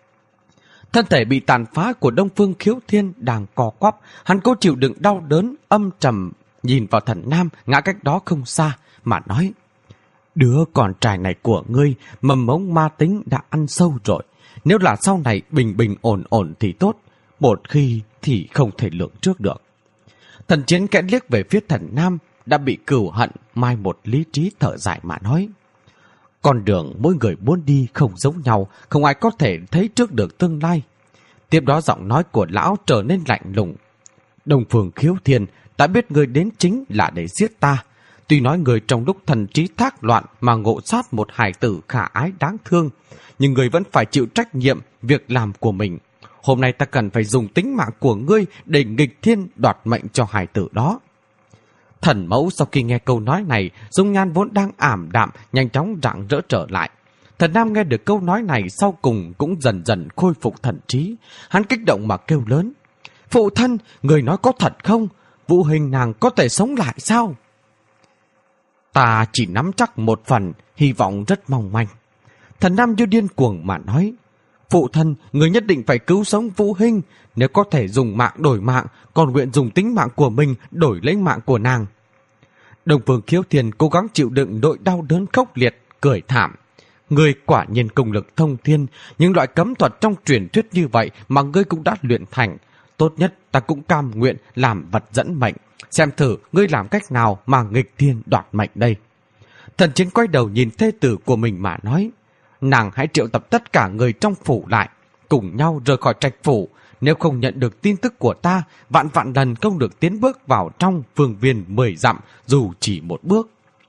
Thân thể bị tàn phá của Đông Phương Khiếu Thiên đang co quắp, hắn cố chịu đựng đau đớn âm trầm, nhìn vào Thần Nam ngã cách đó không xa mà nói. Đứa con trai này của ngươi mầm mống ma tính đã ăn sâu rồi. Nếu là sau này bình bình ổn ổn thì tốt, một khi thì không thể lượng trước được. Thần Chiến kẽ liếc về phía Thần Nam đã bị cừu hận mai một lý trí thở dài mà nói. Con đường mỗi người muốn đi không giống nhau, không ai có thể thấy trước được tương lai. Tiếp đó giọng nói của lão trở nên lạnh lùng. Đông Phương Khiếu Thiên, ta biết người đến chính là để giết ta. Tuy nói người trong lúc thần trí thác loạn mà ngộ sát một hài tử khả ái đáng thương, nhưng người vẫn phải chịu trách nhiệm việc làm của mình. Hôm nay ta cần phải dùng tính mạng của ngươi để nghịch thiên đoạt mệnh cho hài tử đó. Thần Mẫu sau khi nghe câu nói này, dung nhan vốn đang ảm đạm, nhanh chóng rạng rỡ trở lại. Thần Nam nghe được câu nói này sau cùng cũng dần dần khôi phục thần trí. Hắn kích động mà kêu lớn. Phụ thân, người nói có thật không? Vũ Hinh nàng có thể sống lại sao? Ta chỉ nắm chắc một phần, hy vọng rất mong manh. Thần Nam như điên cuồng mà nói. Phụ thân, người nhất định phải cứu sống Vũ Hinh. Nếu có thể dùng mạng đổi mạng, còn nguyện dùng tính mạng của mình đổi lấy mạng của nàng. Đông Phương Khiếu Thiên cố gắng chịu đựng nỗi đau đớn khốc liệt, cười thảm. Ngươi quả nhiên công lực thông thiên, nhưng loại cấm thuật trong truyền thuyết như vậy mà ngươi cũng đã luyện thành. Tốt nhất ta cũng cam nguyện làm vật dẫn mệnh. Xem thử ngươi làm cách nào mà nghịch thiên đoạt mệnh đây. Thần Chiến quay đầu nhìn thê tử của mình mà nói. Nàng hãy triệu tập tất cả người trong phủ lại, cùng nhau rời khỏi trạch phủ. Nếu không nhận được tin tức của ta, vạn vạn lần không được tiến bước vào trong phương viên mười dặm, dù chỉ một bước.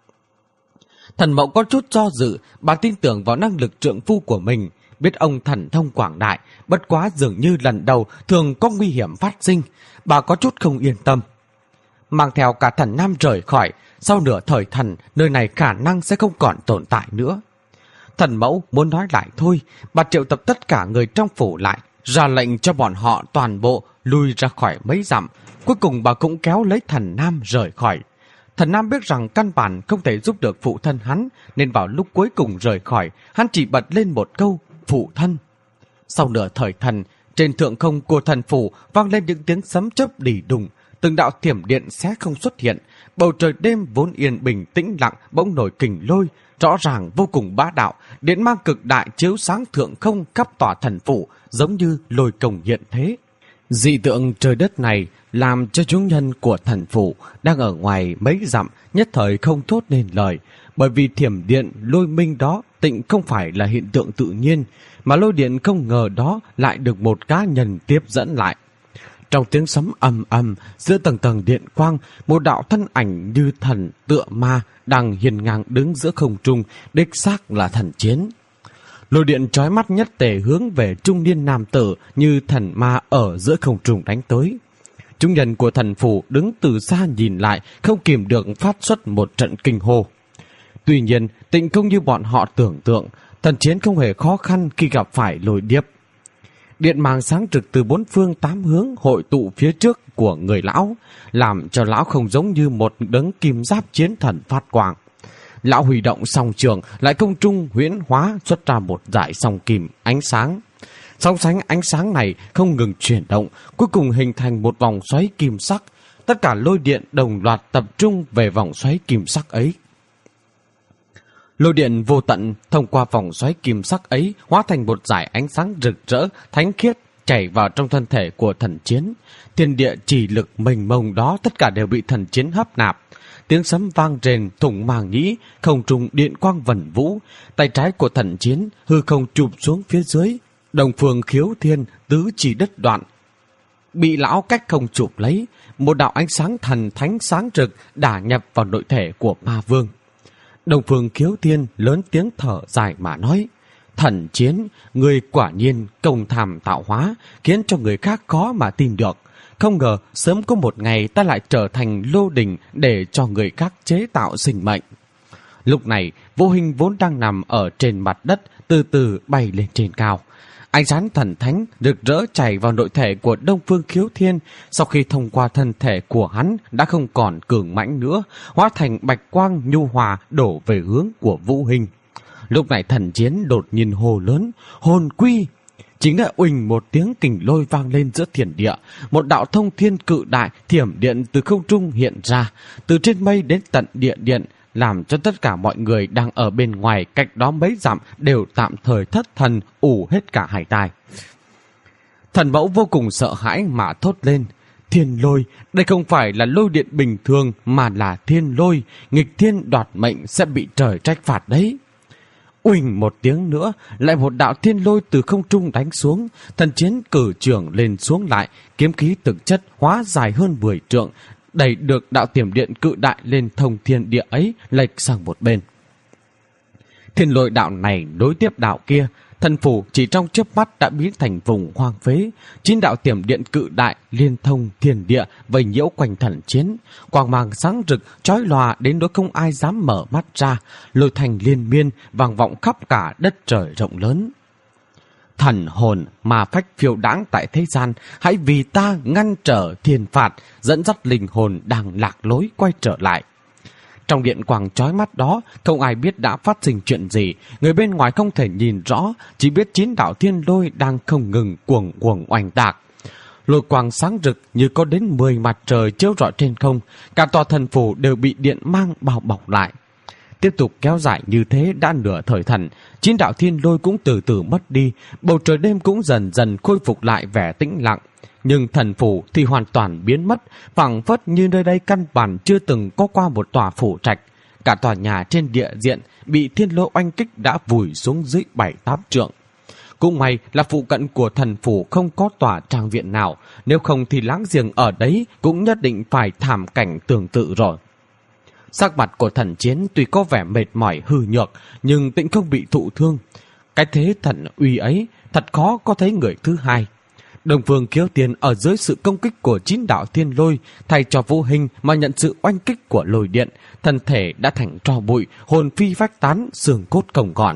Thần Mẫu có chút do dự, bà tin tưởng vào năng lực trượng phu của mình, biết ông thần thông quảng đại, bất quá dường như lần đầu thường có nguy hiểm phát sinh, bà có chút không yên tâm. Mang theo cả Thần Nam rời khỏi, sau nửa thời thần, nơi này khả năng sẽ không còn tồn tại nữa. Thần Mẫu muốn nói lại thôi, bà triệu tập tất cả người trong phủ lại, ra lệnh cho bọn họ toàn bộ lùi ra khỏi mấy dặm. Cuối cùng bà cũng kéo lấy Thần Nam rời khỏi. Thần Nam biết rằng căn bản không thể giúp được phụ thân hắn, nên vào lúc cuối cùng rời khỏi, hắn chỉ bật lên một câu phụ thân. Sau nửa thời thần, trên thượng không của thần phủ vang lên những tiếng sấm chớp đì đùng, từng đạo thiểm điện xé không xuất hiện. Bầu trời đêm vốn yên bình tĩnh lặng bỗng nổi kình lôi, rõ ràng vô cùng bá đạo, điện mang cực đại chiếu sáng thượng không khắp tòa thần phủ, giống như lôi công hiện thế. Dị tượng trời đất này làm cho chúng nhân của thần phủ đang ở ngoài mấy dặm nhất thời không thốt nên lời, bởi vì thiểm điện lôi minh đó tịnh không phải là hiện tượng tự nhiên, mà lôi điện không ngờ đó lại được một cá nhân tiếp dẫn lại. Trong tiếng sấm ầm ầm, giữa tầng tầng điện quang, một đạo thân ảnh như thần tựa ma đang hiên ngang đứng giữa không trung, đích xác là Thần Chiến. Lôi điện chói mắt nhất tề hướng về trung niên nam tử như thần ma ở giữa không trung đánh tới. Chúng nhân của thần phủ đứng từ xa nhìn lại, không kìm được phát xuất một trận kinh hô. Tuy nhiên, tịnh không như bọn họ tưởng tượng, Thần Chiến không hề khó khăn khi gặp phải lôi điệp. Điện màng sáng rực từ bốn phương tám hướng hội tụ phía trước của người lão, làm cho lão không giống như một đấng kim giáp chiến thần phát quang. Lão huy động song trường, lại công trung huyễn hóa xuất ra một dải song kim ánh sáng. Song sánh ánh sáng này không ngừng chuyển động, cuối cùng hình thành một vòng xoáy kim sắc. Tất cả lôi điện đồng loạt tập trung về vòng xoáy kim sắc ấy. Lôi điện vô tận thông qua vòng xoáy kim sắc ấy hóa thành một dải ánh sáng rực rỡ, thánh khiết chảy vào trong thân thể của Thần Chiến. Thiên địa chỉ lực mênh mông đó tất cả đều bị Thần Chiến hấp nạp. Tiếng sấm vang rền thủng màng nhĩ, không trung điện quang vẩn vũ. Tay trái của Thần Chiến hư không chụp xuống phía dưới, đồng phương khiếu thiên tứ chỉ đất đoạn. Bị lão cách không chụp lấy, một đạo ánh sáng thần thánh sáng rực đả nhập vào nội thể của Ma Vương. Đồng phương khiếu thiên lớn tiếng thở dài mà nói: Thần Chiến, người quả nhiên công tham tạo hóa, khiến cho người khác khó mà tin được. Không ngờ sớm có một ngày ta lại trở thành lô đình để cho người khác chế tạo sinh mệnh. Lúc này, Vô Hình vốn đang nằm ở trên mặt đất, từ từ bay lên trên cao. Ánh sáng thần thánh rực rỡ chảy vào nội thể của Đông Phương Khiếu Thiên, sau khi thông qua thân thể của hắn đã không còn cường mãnh nữa, hóa thành bạch quang nhu hòa đổ về hướng của Vũ Hình. Lúc này Thần Chiến đột nhiên hô lớn: Hồn quy! Chính là uỳnh một tiếng kình lôi vang lên giữa thiên địa, một đạo thông thiên cự đại thiểm điện từ không trung hiện ra, từ trên mây đến tận địa điện, làm cho tất cả mọi người đang ở bên ngoài cách đó mấy dặm đều tạm thời thất thần, ù hết cả hai tai. Thần Mẫu vô cùng sợ hãi mà thốt lên: Thiên lôi, đây không phải là lôi điện bình thường mà là thiên lôi, nghịch thiên đoạt mệnh sẽ bị trời trách phạt đấy. Uỳnh một tiếng nữa, lại một đạo thiên lôi từ không trung đánh xuống. Thần Chiến cử trường lên xuống lại, kiếm khí thực chất hóa dài hơn mười trượng, đẩy được đạo tiềm điện cự đại lên thông thiên địa ấy lệch sang một bên. Thiên lôi đạo này đối tiếp đạo kia, thần phủ chỉ trong chớp mắt đã biến thành vùng hoang phế. Chín đạo tiềm điện cự đại liên thông thiên địa vây nhiễu quanh Thần Chiến, quang mang sáng rực chói lòa đến nỗi không ai dám mở mắt ra, lôi thành liên miên vang vọng khắp cả đất trời rộng lớn. Thần hồn mà phách phiêu đãng tại thế gian, hãy vì ta ngăn trở thiên phạt, dẫn dắt linh hồn đang lạc lối quay trở lại. Trong điện quang chói mắt đó, không ai biết đã phát sinh chuyện gì, người bên ngoài không thể nhìn rõ, chỉ biết chín đạo thiên lôi đang không ngừng cuồng cuồng oanh tạc. Lôi quang sáng rực như có đến mười mặt trời chiếu rọi trên không, cả tòa thần phủ đều bị điện mang bao bọc lại. Tiếp tục kéo dài như thế đã nửa thời thần, chín đạo thiên lôi cũng từ từ mất đi, bầu trời đêm cũng dần dần khôi phục lại vẻ tĩnh lặng. Nhưng thần phủ thì hoàn toàn biến mất, phảng phất như nơi đây căn bản chưa từng có qua một tòa phủ trạch. Cả tòa nhà trên địa diện bị thiên lôi oanh kích đã vùi xuống dưới bảy tám trượng. Cũng may là phụ cận của thần phủ không có tòa trang viện nào, nếu không thì láng giềng ở đấy cũng nhất định phải thảm cảnh tương tự rồi. Sắc mặt của Thần Chiến tuy có vẻ mệt mỏi hư nhược, nhưng tịnh không bị thụ thương. Cái thế thần uy ấy thật khó có thấy người thứ hai. Đông Phương Khiếu Thiên ở dưới sự công kích của chín đạo thiên lôi, thay cho Vô Hình mà nhận sự oanh kích của lôi điện, thân thể đã thành tro bụi, hồn phi phách tán, xương cốt không còn.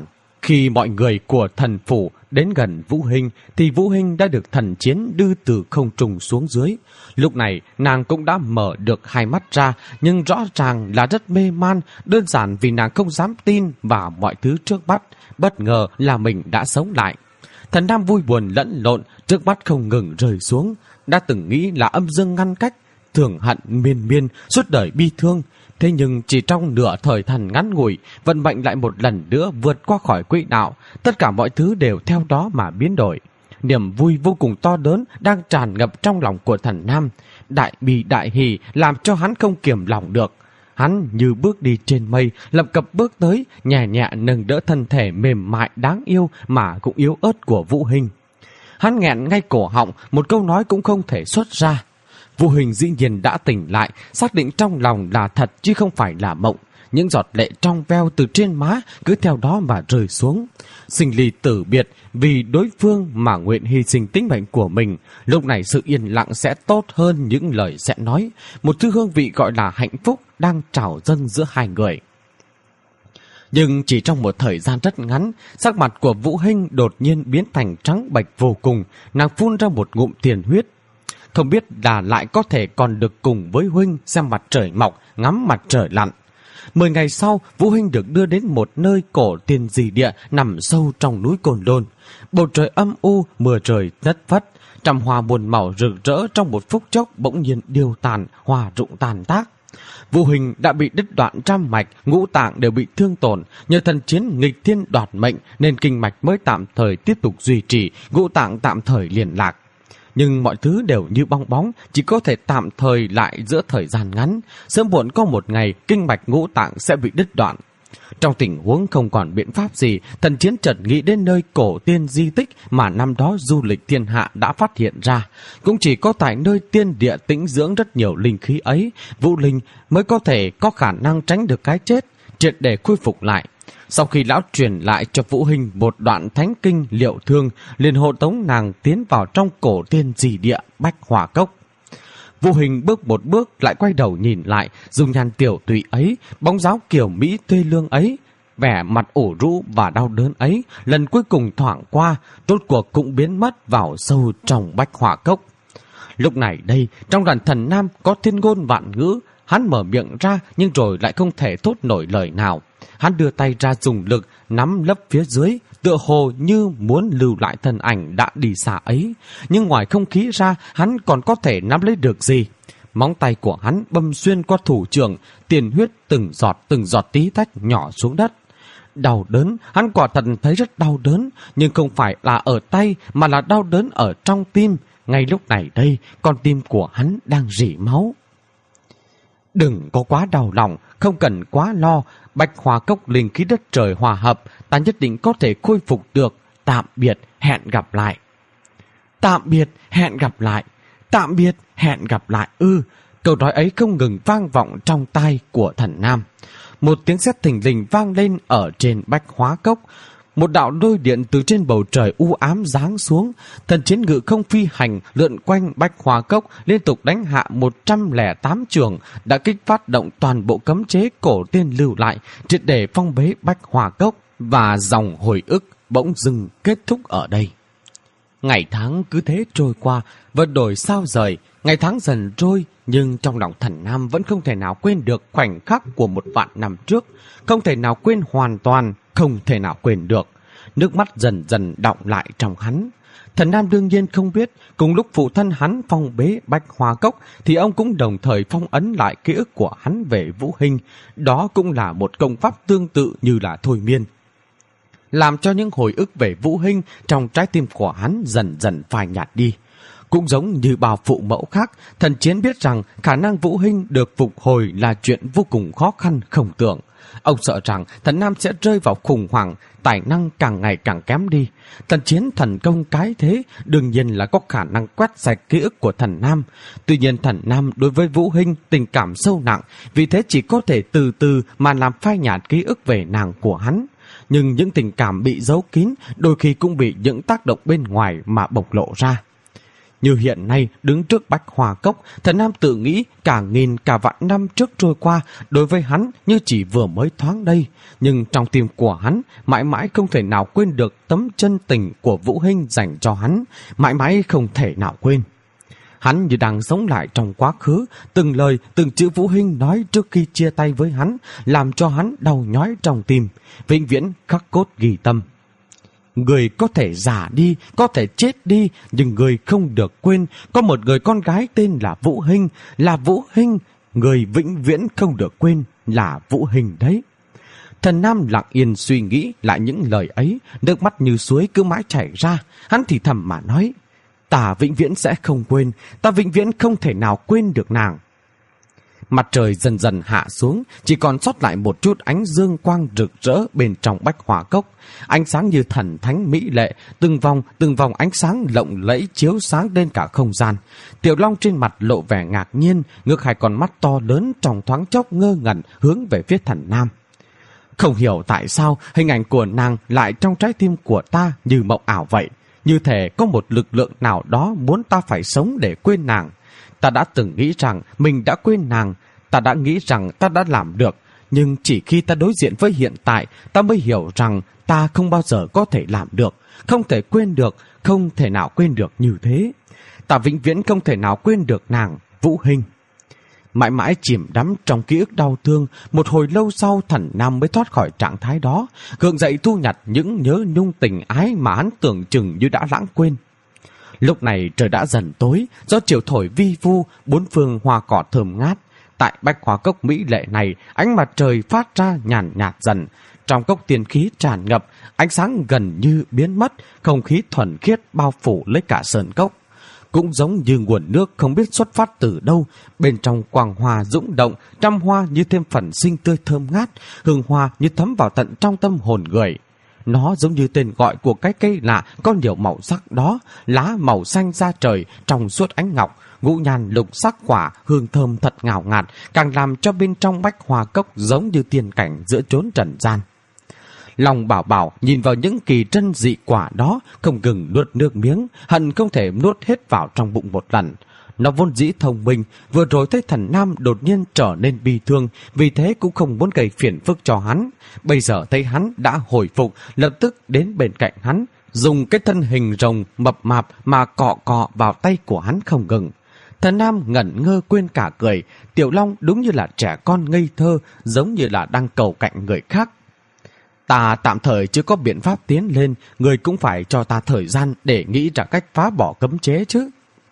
Khi mọi người của thần phủ đến gần Vũ Hinh thì Vũ Hinh đã được thần chiến đưa từ không trung xuống dưới. Lúc này nàng cũng đã mở được hai mắt ra, nhưng rõ ràng là rất mê man, đơn giản vì nàng không dám tin vào mọi thứ trước mắt. Bất ngờ là mình đã sống lại. Thần Nam vui buồn lẫn lộn, trước mắt không ngừng rơi xuống. Đã từng nghĩ là âm dương ngăn cách, thường hận miên miên, suốt đời bi thương. Thế nhưng chỉ trong nửa thời thần ngắn ngủi, vận mệnh lại một lần nữa vượt qua khỏi quỹ đạo, tất cả mọi thứ đều theo đó mà biến đổi. Niềm vui vô cùng to lớn đang tràn ngập trong lòng của thần Nam, đại bi đại hỉ làm cho hắn không kiềm lòng được. Hắn như bước đi trên mây, lập cập bước tới, nhẹ nhẹ nâng đỡ thân thể mềm mại đáng yêu mà cũng yếu ớt của Vũ Hinh. Hắn nghẹn ngay cổ họng, một câu nói cũng không thể xuất ra. Vũ Hinh dĩ nhiên đã tỉnh lại, xác định trong lòng là thật chứ không phải là mộng. Những giọt lệ trong veo từ trên má cứ theo đó mà rơi xuống. Sinh ly tử biệt vì đối phương mà nguyện hy sinh tính mệnh của mình. Lúc này sự yên lặng sẽ tốt hơn những lời sẽ nói. Một thứ hương vị gọi là hạnh phúc đang trào dâng giữa hai người. Nhưng chỉ trong một thời gian rất ngắn, sắc mặt của Vũ Hinh đột nhiên biến thành trắng bệch vô cùng. Nàng phun ra một ngụm tiền huyết. Không biết là lại có thể còn được cùng với huynh xem mặt trời mọc, ngắm mặt trời lặn. Mười ngày sau, Vũ Hinh được đưa đến một nơi cổ tiên dị địa nằm sâu trong núi Côn Lôn. Bầu trời âm u, mưa trời lất phất, trăm hoa muôn màu rực rỡ trong một phút chốc bỗng nhiên điêu tàn, hòa rụng tàn tác. Vũ Hinh đã bị đứt đoạn trăm mạch, ngũ tạng đều bị thương tổn. Nhờ thần chiến nghịch thiên đoạt mệnh nên kinh mạch mới tạm thời tiếp tục duy trì, ngũ tạng tạm thời liên lạc. Nhưng mọi thứ đều như bong bóng, chỉ có thể tạm thời lại giữa thời gian ngắn. Sớm muộn có một ngày, kinh mạch ngũ tạng sẽ bị đứt đoạn. Trong tình huống không còn biện pháp gì, thần chiến chợt nghĩ đến nơi cổ tiên di tích mà năm đó du lịch thiên hạ đã phát hiện ra. Cũng chỉ có tại nơi tiên địa tĩnh dưỡng rất nhiều linh khí ấy, Vũ Linh mới có thể có khả năng tránh được cái chết, triệt để khôi phục lại. Sau khi lão truyền lại cho Vũ Hinh một đoạn thánh kinh liệu thương, liền hộ tống nàng tiến vào trong cổ tiên dị địa Bách Hỏa Cốc. Vũ Hinh bước một bước lại quay đầu nhìn lại, dung nhan tiểu tụy ấy, bóng dáng kiều mỹ thê lương ấy, vẻ mặt ủ rũ và đau đớn ấy, lần cuối cùng thoảng qua, rốt cuộc cũng biến mất vào sâu trong Bách Hỏa Cốc. Lúc này đây, trong đoàn thần nam có thiên ngôn vạn ngữ, hắn mở miệng ra nhưng rồi lại không thể thốt nổi lời nào. Hắn đưa tay ra dùng lực nắm lấp phía dưới, tựa hồ như muốn lưu lại thân ảnh đã đi xa ấy. Nhưng ngoài không khí ra, hắn còn có thể nắm lấy được gì? Móng tay của hắn bâm xuyên qua thủ trưởng, tiền huyết từng giọt từng giọt tí tách nhỏ xuống đất. Đau đớn, hắn quả thật thấy rất đau đớn, nhưng không phải là ở tay mà là đau đớn ở trong tim. Ngay lúc này đây, con tim của hắn đang rỉ máu. Đừng có quá đau lòng, không cần quá lo. Bách Hỏa Cốc linh khí đất trời hòa hợp, ta nhất định có thể khôi phục được. Tạm biệt, hẹn gặp lại. Tạm biệt, hẹn gặp lại. Tạm biệt, hẹn gặp lại. Ư, câu nói ấy không ngừng vang vọng trong tai của thần nam. Một tiếng sét thình lình vang lên ở trên Bách Hỏa Cốc. Một đạo lôi điện từ trên bầu trời u ám giáng xuống. Thần chiến ngự không phi hành lượn quanh Bách Hỏa Cốc, liên tục đánh hạ một trăm lẻ tám trường, đã kích phát động toàn bộ cấm chế cổ tiên lưu lại, triệt để phong bế Bách Hỏa Cốc, và dòng hồi ức bỗng dưng kết thúc ở đây. Ngày tháng cứ thế trôi qua, vận đổi sao rời, ngày tháng dần trôi, nhưng trong lòng thần nam vẫn không thể nào quên được khoảnh khắc của một vạn năm trước, không thể nào quên hoàn toàn, không thể nào quên được. Nước mắt dần dần đọng lại trong hắn. Thần nam đương nhiên không biết, cùng lúc phụ thân hắn phong bế Bách Hỏa Cốc thì ông cũng đồng thời phong ấn lại ký ức của hắn về Vũ Hinh. Đó cũng là một công pháp tương tự như là thôi miên, làm cho những hồi ức về Vũ Hinh trong trái tim của hắn dần dần phai nhạt đi. Cũng giống như bao phụ mẫu khác, thần chiến biết rằng khả năng Vũ Hinh được phục hồi là chuyện vô cùng khó khăn không tưởng. Ông sợ rằng thần nam sẽ rơi vào khủng hoảng, tài năng càng ngày càng kém đi. Thần chiến thần công cái thế, đương nhiên là có khả năng quét sạch ký ức của thần nam. Tuy nhiên thần nam đối với Vũ Hinh tình cảm sâu nặng, vì thế chỉ có thể từ từ mà làm phai nhạt ký ức về nàng của hắn. Nhưng những tình cảm bị giấu kín đôi khi cũng bị những tác động bên ngoài mà bộc lộ ra. Như hiện nay đứng trước Bách Hoa Cốc, Thần Nam tự nghĩ cả nghìn cả vạn năm trước trôi qua đối với hắn như chỉ vừa mới thoáng đây. Nhưng trong tim của hắn mãi mãi không thể nào quên được tấm chân tình của Vũ Hinh dành cho hắn, mãi mãi không thể nào quên. Hắn như đang sống lại trong quá khứ, từng lời, từng chữ Vũ Hinh nói trước khi chia tay với hắn, làm cho hắn đau nhói trong tim, vĩnh viễn khắc cốt ghi tâm. Người có thể già đi, có thể chết đi, nhưng người không được quên, có một người con gái tên là Vũ Hinh, là Vũ Hinh, người vĩnh viễn không được quên là Vũ Hinh đấy. Thần Nam lặng yên suy nghĩ lại những lời ấy, nước mắt như suối cứ mãi chảy ra, hắn thì thầm mà nói, ta vĩnh viễn sẽ không quên, ta vĩnh viễn không thể nào quên được nàng. Mặt trời dần dần hạ xuống, chỉ còn sót lại một chút ánh dương quang rực rỡ bên trong Bách Hoa Cốc. Ánh sáng như thần thánh mỹ lệ, từng vòng từng vòng ánh sáng lộng lẫy chiếu sáng lên cả không gian. Tiểu Long trên mặt lộ vẻ ngạc nhiên, ngước hai con mắt to lớn trong thoáng chốc ngơ ngẩn hướng về phía Thần Nam. Không hiểu tại sao hình ảnh của nàng lại trong trái tim của ta như mộng ảo vậy, như thể có một lực lượng nào đó muốn ta phải sống để quên nàng. Ta đã từng nghĩ rằng mình đã quên nàng, ta đã nghĩ rằng ta đã làm được, nhưng chỉ khi ta đối diện với hiện tại, ta mới hiểu rằng ta không bao giờ có thể làm được, không thể quên được, không thể nào quên được như thế. Ta vĩnh viễn không thể nào quên được nàng, Vũ Hinh. Mãi mãi chìm đắm trong ký ức đau thương, một hồi lâu sau Thần Nam mới thoát khỏi trạng thái đó, gượng dậy thu nhặt những nhớ nhung tình ái mà hắn tưởng chừng như đã lãng quên. Lúc này trời đã dần tối, gió chiều thổi vi vu, bốn phương hoa cỏ thơm ngát. Tại Bách Hoa Cốc mỹ lệ này, ánh mặt trời phát ra nhàn nhạt dần. Trong cốc tiên khí tràn ngập, ánh sáng gần như biến mất, không khí thuần khiết bao phủ lấy cả sơn cốc. Cũng giống như nguồn nước không biết xuất phát từ đâu, bên trong quang hoa dũng động, trăm hoa như thêm phần xinh tươi thơm ngát, hương hoa như thấm vào tận trong tâm hồn người. Nó giống như tên gọi của cái cây lạ có nhiều màu sắc đó, lá màu xanh da trời trong suốt ánh ngọc, ngũ nhàn lục sắc quả, hương thơm thật ngào ngạt, càng làm cho bên trong Bách Hoa Cốc giống như tiên cảnh giữa chốn trần gian. Lòng Bảo Bảo nhìn vào những kỳ trân dị quả đó, không ngừng nuốt nước miếng, hận không thể nuốt hết vào trong bụng một lần. Nó vốn dĩ thông minh, vừa rồi thấy Thần Nam đột nhiên trở nên bi thương, vì thế cũng không muốn gây phiền phức cho hắn. Bây giờ thấy hắn đã hồi phục, lập tức đến bên cạnh hắn, dùng cái thân hình rồng mập mạp mà cọ cọ vào tay của hắn không ngừng. Thần Nam ngẩn ngơ quên cả cười, Tiểu Long đúng như là trẻ con ngây thơ, giống như là đang cầu cạnh người khác. Ta tạm thời chưa có biện pháp tiến lên, người cũng phải cho ta thời gian để nghĩ ra cách phá bỏ cấm chế chứ.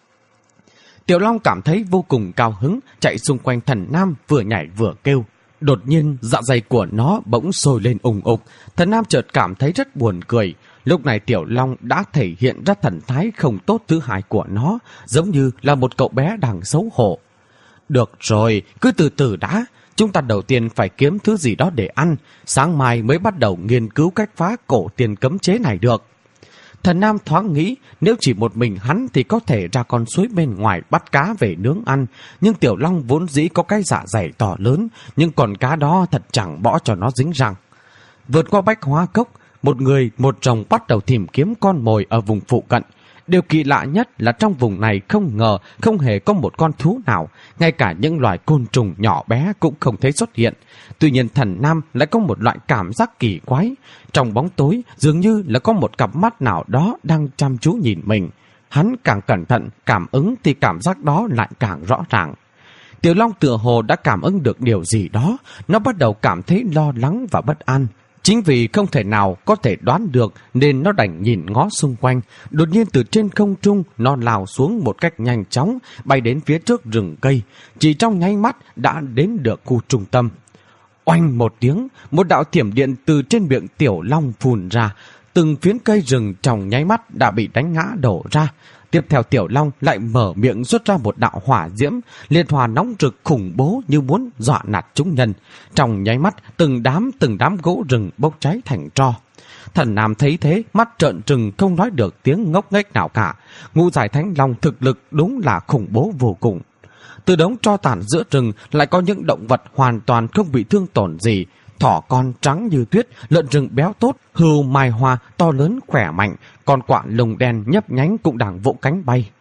Tiểu Long cảm thấy vô cùng cao hứng, chạy xung quanh Thần Nam vừa nhảy vừa kêu. Đột nhiên dạ dày của nó bỗng sôi lên ùng ục. Thần Nam chợt cảm thấy rất buồn cười. Lúc này Tiểu Long đã thể hiện ra thần thái không tốt thứ hai của nó, giống như là một cậu bé đang xấu hổ. Được rồi, cứ từ từ đã. Chúng ta đầu tiên phải kiếm thứ gì đó để ăn, sáng mai mới bắt đầu nghiên cứu cách phá cổ tiền cấm chế này được. Thần Nam thoáng nghĩ nếu chỉ một mình hắn thì có thể ra con suối bên ngoài bắt cá về nướng ăn, nhưng Tiểu Long vốn dĩ có cái dạ dày to lớn, nhưng con cá đó thật chẳng bỏ cho nó dính răng. Vượt qua Bách Hoa Cốc, một người một rồng bắt đầu tìm kiếm con mồi ở vùng phụ cận. Điều kỳ lạ nhất là trong vùng này không ngờ không hề có một con thú nào, ngay cả những loài côn trùng nhỏ bé cũng không thấy xuất hiện. Tuy nhiên Thần Nam lại có một loại cảm giác kỳ quái. Trong bóng tối dường như là có một cặp mắt nào đó đang chăm chú nhìn mình. Hắn càng cẩn thận cảm ứng thì cảm giác đó lại càng rõ ràng. Tiểu Long tựa hồ đã cảm ứng được điều gì đó, nó bắt đầu cảm thấy lo lắng và bất an. Chính vì không thể nào có thể đoán được nên nó đành nhìn ngó xung quanh. Đột nhiên từ trên không trung nó lao xuống một cách nhanh chóng, bay đến phía trước rừng cây. Chỉ trong nháy mắt đã đến được khu trung tâm. Oanh một tiếng, một đạo thiểm điện từ trên miệng Tiểu Long phun ra. Từng phiến cây rừng trong nháy mắt đã bị đánh ngã đổ ra. Tiếp theo Tiểu Long lại mở miệng xuất ra một đạo hỏa diễm, liệt hỏa nóng rực khủng bố như muốn dọa nạt chúng nhân. Trong nháy mắt, từng đám từng đám gỗ rừng bốc cháy thành tro. Thần Nam thấy thế, mắt trợn trừng không nói được tiếng ngốc nghếch nào cả. Ngũ Giải Thánh Long thực lực đúng là khủng bố vô cùng. Từ đống tro tàn giữa rừng lại có những động vật hoàn toàn không bị thương tổn gì. Thỏ con trắng như tuyết, lợn rừng béo tốt, hươu mai hoa to lớn khỏe mạnh, con quạ lông đen nhấp nhánh cũng đang vỗ cánh bay.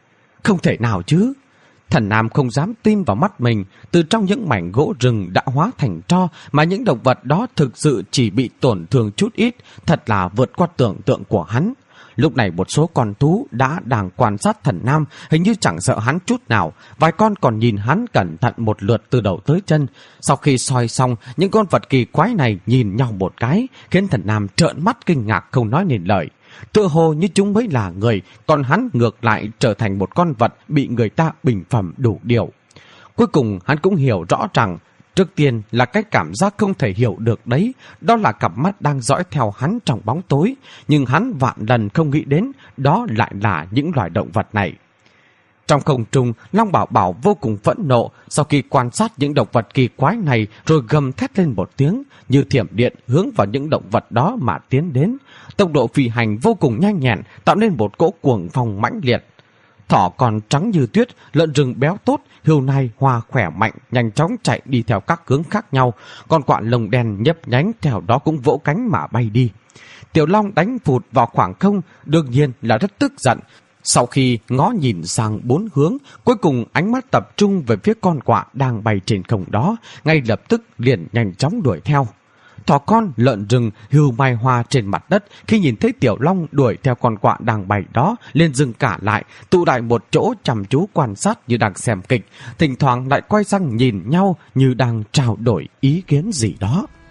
không thể nào chứ. Thần Nam không dám tin vào mắt mình, từ trong những mảnh gỗ rừng đã hóa thành tro mà những động vật đó thực sự chỉ bị tổn thương chút ít, thật là vượt qua tưởng tượng của hắn. Lúc này một số con thú đã đang quan sát Thần Nam, hình như chẳng sợ hắn chút nào, vài con còn nhìn hắn cẩn thận một lượt từ đầu tới chân. Sau khi soi xong, những con vật kỳ quái này nhìn nhau một cái, khiến Thần Nam trợn mắt kinh ngạc không nói nên lời. Tựa hồ như chúng mới là người, còn hắn ngược lại trở thành một con vật bị người ta bình phẩm đủ điều. Cuối cùng hắn cũng hiểu rõ rằng, trước tiên là cái cảm giác không thể hiểu được đấy, đó là cặp mắt đang dõi theo hắn trong bóng tối, nhưng hắn vạn lần không nghĩ đến đó lại là những loài động vật này. Trong không trung, Long Bảo Bảo vô cùng phẫn nộ sau khi quan sát những động vật kỳ quái này, rồi gầm thét lên một tiếng, như thiểm điện hướng vào những động vật đó mà tiến đến. Tốc độ phi hành vô cùng nhanh nhẹn, tạo nên một cỗ cuồng phong mãnh liệt. Thỏ còn trắng như tuyết, lợn rừng béo tốt, hươu nai hoa khỏe mạnh, nhanh chóng chạy đi theo các hướng khác nhau, còn quạ lông đen nhấp nhánh theo đó cũng vỗ cánh mà bay đi. Tiểu Long đánh phụt vào khoảng không, đương nhiên là rất tức giận. Sau khi ngó nhìn sang bốn hướng, cuối cùng ánh mắt tập trung về phía con quạ đang bay trên không đó, ngay lập tức liền nhanh chóng đuổi theo. Thỏ con, lợn rừng, hươu mai hoa trên mặt đất khi nhìn thấy Tiểu Long đuổi theo con quạ đang bay đó, liền dừng cả lại, tụ lại một chỗ chăm chú quan sát như đang xem kịch, thỉnh thoảng lại quay sang nhìn nhau như đang trao đổi ý kiến gì đó.